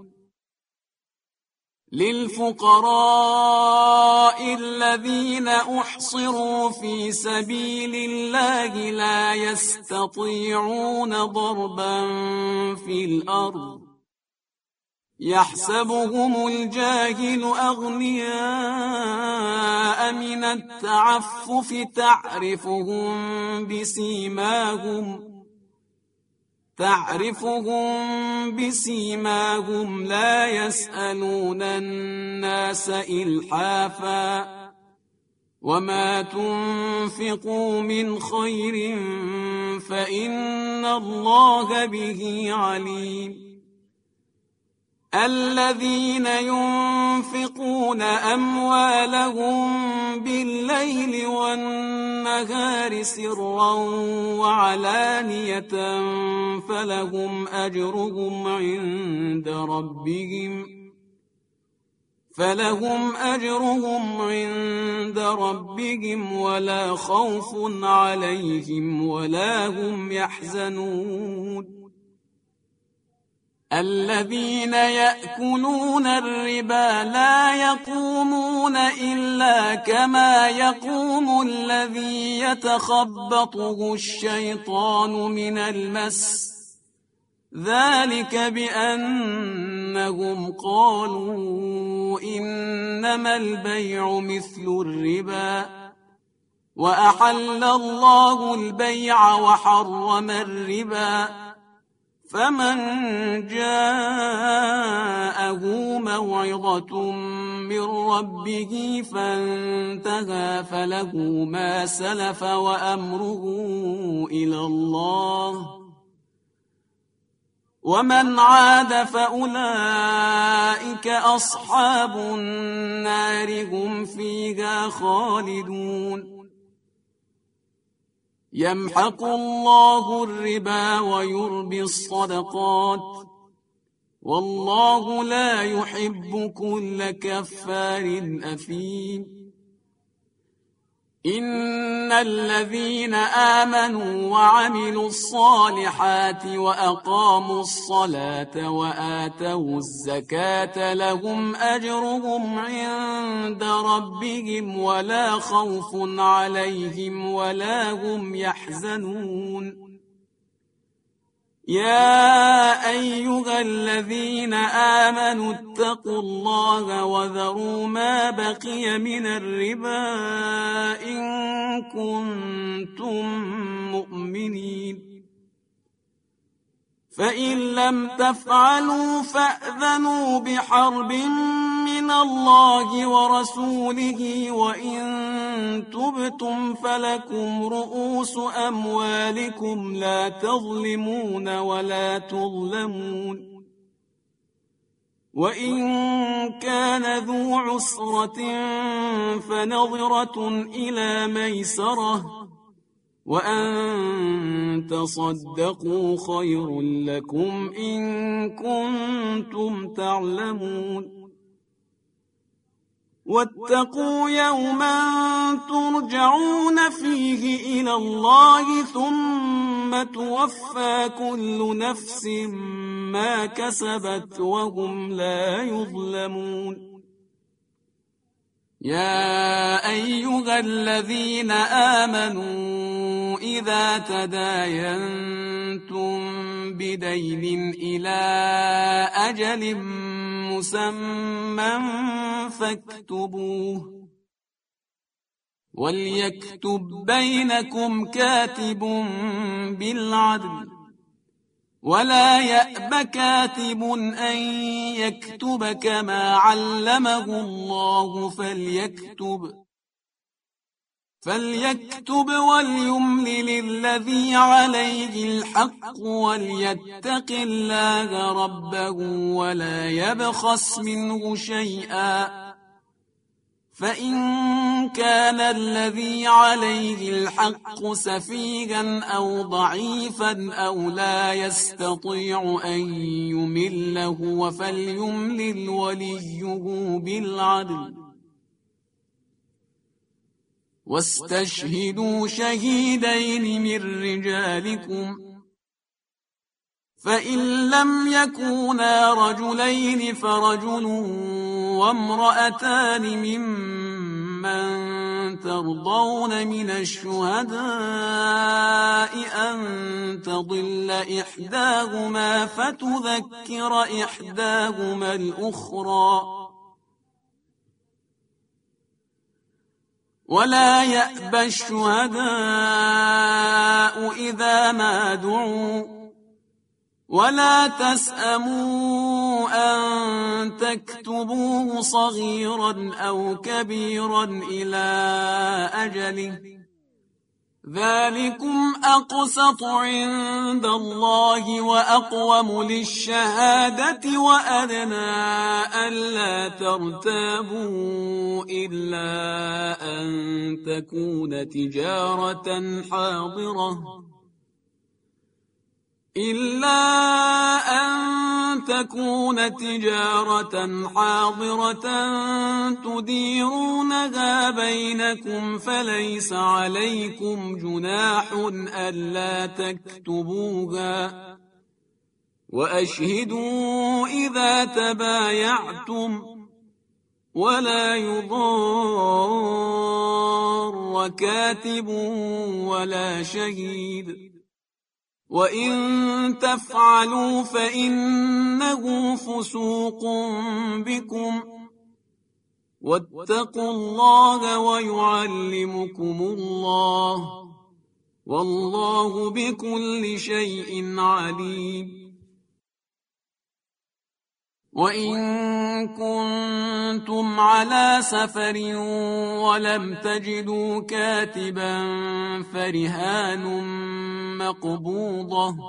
للفقراء الذين أحصروا في سبيل الله لا يستطيعون ضربا في الأرض يحسبهم الجاهل أغنياء من التعفف تعرفهم بسيماهم تعرفهم بسيماهم لا يسألون الناس إلحافا وما تنفقوا من خير فإن الله به عليم الذين ينفقون أموالهم بالليل والنهار سرا وعلانية فلهم أجرهم عند ربهم فلهم أجرهم عند ربهم ولا خوف عليهم ولا هم يحزنون الذين يأكلون الربا لا يقومون إلا كما يقوم الذي يتخبطه الشيطان من المس ذلك بأنهم قالوا إنما البيع مثل الربا وأحل الله البيع وحرم الربا فمن جاءه موعظة من ربه فانتهى فله ما سلف وأمره إلى الله ومن عاد فأولئك أصحاب النار هم فيها خالدون يمحق الله الربا ويربي الصدقات والله لا يحب كل كفار أثيم إن الذين آمنوا وعملوا الصالحات وأقاموا الصلاة وآتوا الزكاة لهم أجرهم عند ربهم ولا خوف عليهم ولا هم يحزنون يا أيها الذين آمنوا اتقوا الله وذروا ما بقي من الربا إن كنتم مؤمنين فإن لم تفعلوا فأذنوا بحرب من الله ورسوله وإن تبتم فلكم رؤوس أموالكم لا تظلمون ولا تظلمون وإن كان ذو عسرة فنظرة إلى ميسرة وأن تصدقوا خير لكم إن كنتم تعلمون واتقوا يوما ترجعون فيه إلى الله ثم توفى كل نفس ما كسبت وهم لا يظلمون يا أيها الذين آمنوا إذا تداينتم بدين إلى أجل مسمى فاكتبوه وليكتب بينكم كاتب بالعدل ولا يأب كاتب أن يكتب كما علمه الله فليكتب فليكتب وليملل الذي عليه الحق وليتق الله ربه ولا يبخس منه شيئا فإن كان الذي عليه الحق سفيها أو ضعيفا أو لا يستطيع أن يمله فليملل وليه بالعدل واستشهدوا شهيدين من رجالكم فإن لم يكونا رجلين فرجل وامرأتان ممن ترضون من الشهداء أن تضل إحداهما فتذكر إحداهما الأخرى ولا يأبى الشهداء إذا ما دعوا ولا تسأموا أن تكتبوه صغيرا أو كبيرا إلى أجله، ذلكم أقسط عند الله وأقوم للشهادة وأدنى ألا ترتابوا إلا أن تكون تجارة حاضرة إلا أن تكون تجارة حاضرة تديرونها بينكم فليس عليكم جناح ألا تكتبوها، وأشهدوا إذا تبايعتم، ولا يضار كاتب ولا شهيد، وإن تفعلوا فإنه فسوق بكم، واتقوا الله ويعلمكم الله، والله بكل شيء عليم. وإن كنتم على سفر ولم تجدوا كاتبا فرهان مقبوضة،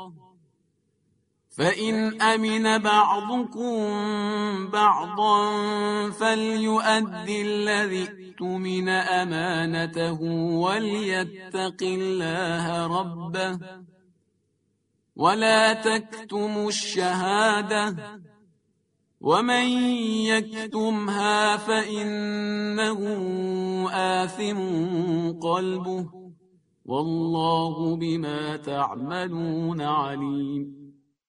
فإن أمن بعضكم بعضا فليؤدي الذي اؤتمن أمانته وليتق الله ربه، ولا تكتموا الشهادة، ومن يكتمها فإنه آثم قلبه، والله بما تعملون عليم.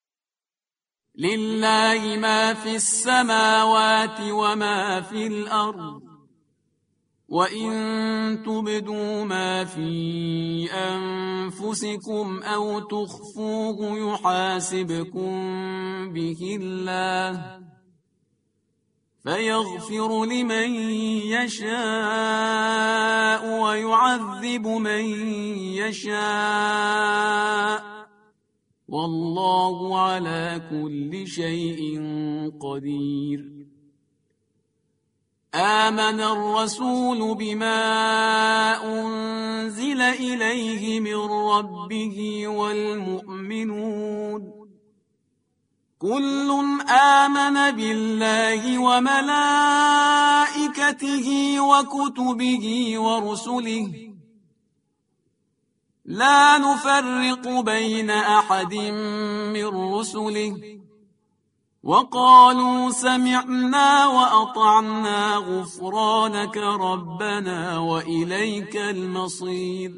لله ما في السماوات وما في الأرض، وإن تبدوا ما في أنفسكم أو تخفوه يحاسبكم به الله، فيغفر لمن يشاء ويعذب من يشاء، والله على كل شيء قدير. آمن الرسول بما أنزل إليه من ربه والمؤمنون كل آمن بالله وملائكته وكتبه ورسله لا نفرق بين أحد من رسله، وقالوا سمعنا وأطعنا غفرانك ربنا وإليك المصير.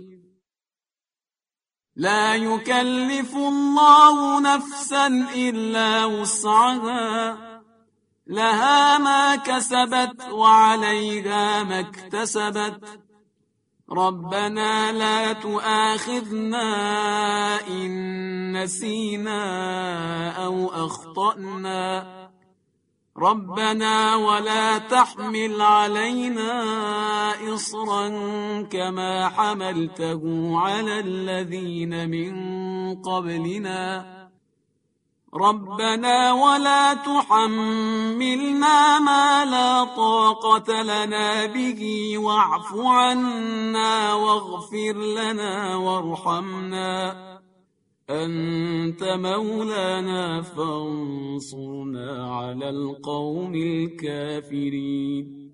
لا يكلف الله نفسا إلا وسعها، لها ما كسبت وعليها ما اكتسبت، ربنا لا تؤاخذنا إن نسينا أو أخطأنا، ربنا ولا تحمل علينا إصرا كما حملته على الذين من قبلنا، ربنا ولا تحملنا ما لا طاقة لنا به واعف عنا واغفر لنا وارحمنا، أنت مولانا فانصرنا على القوم الكافرين.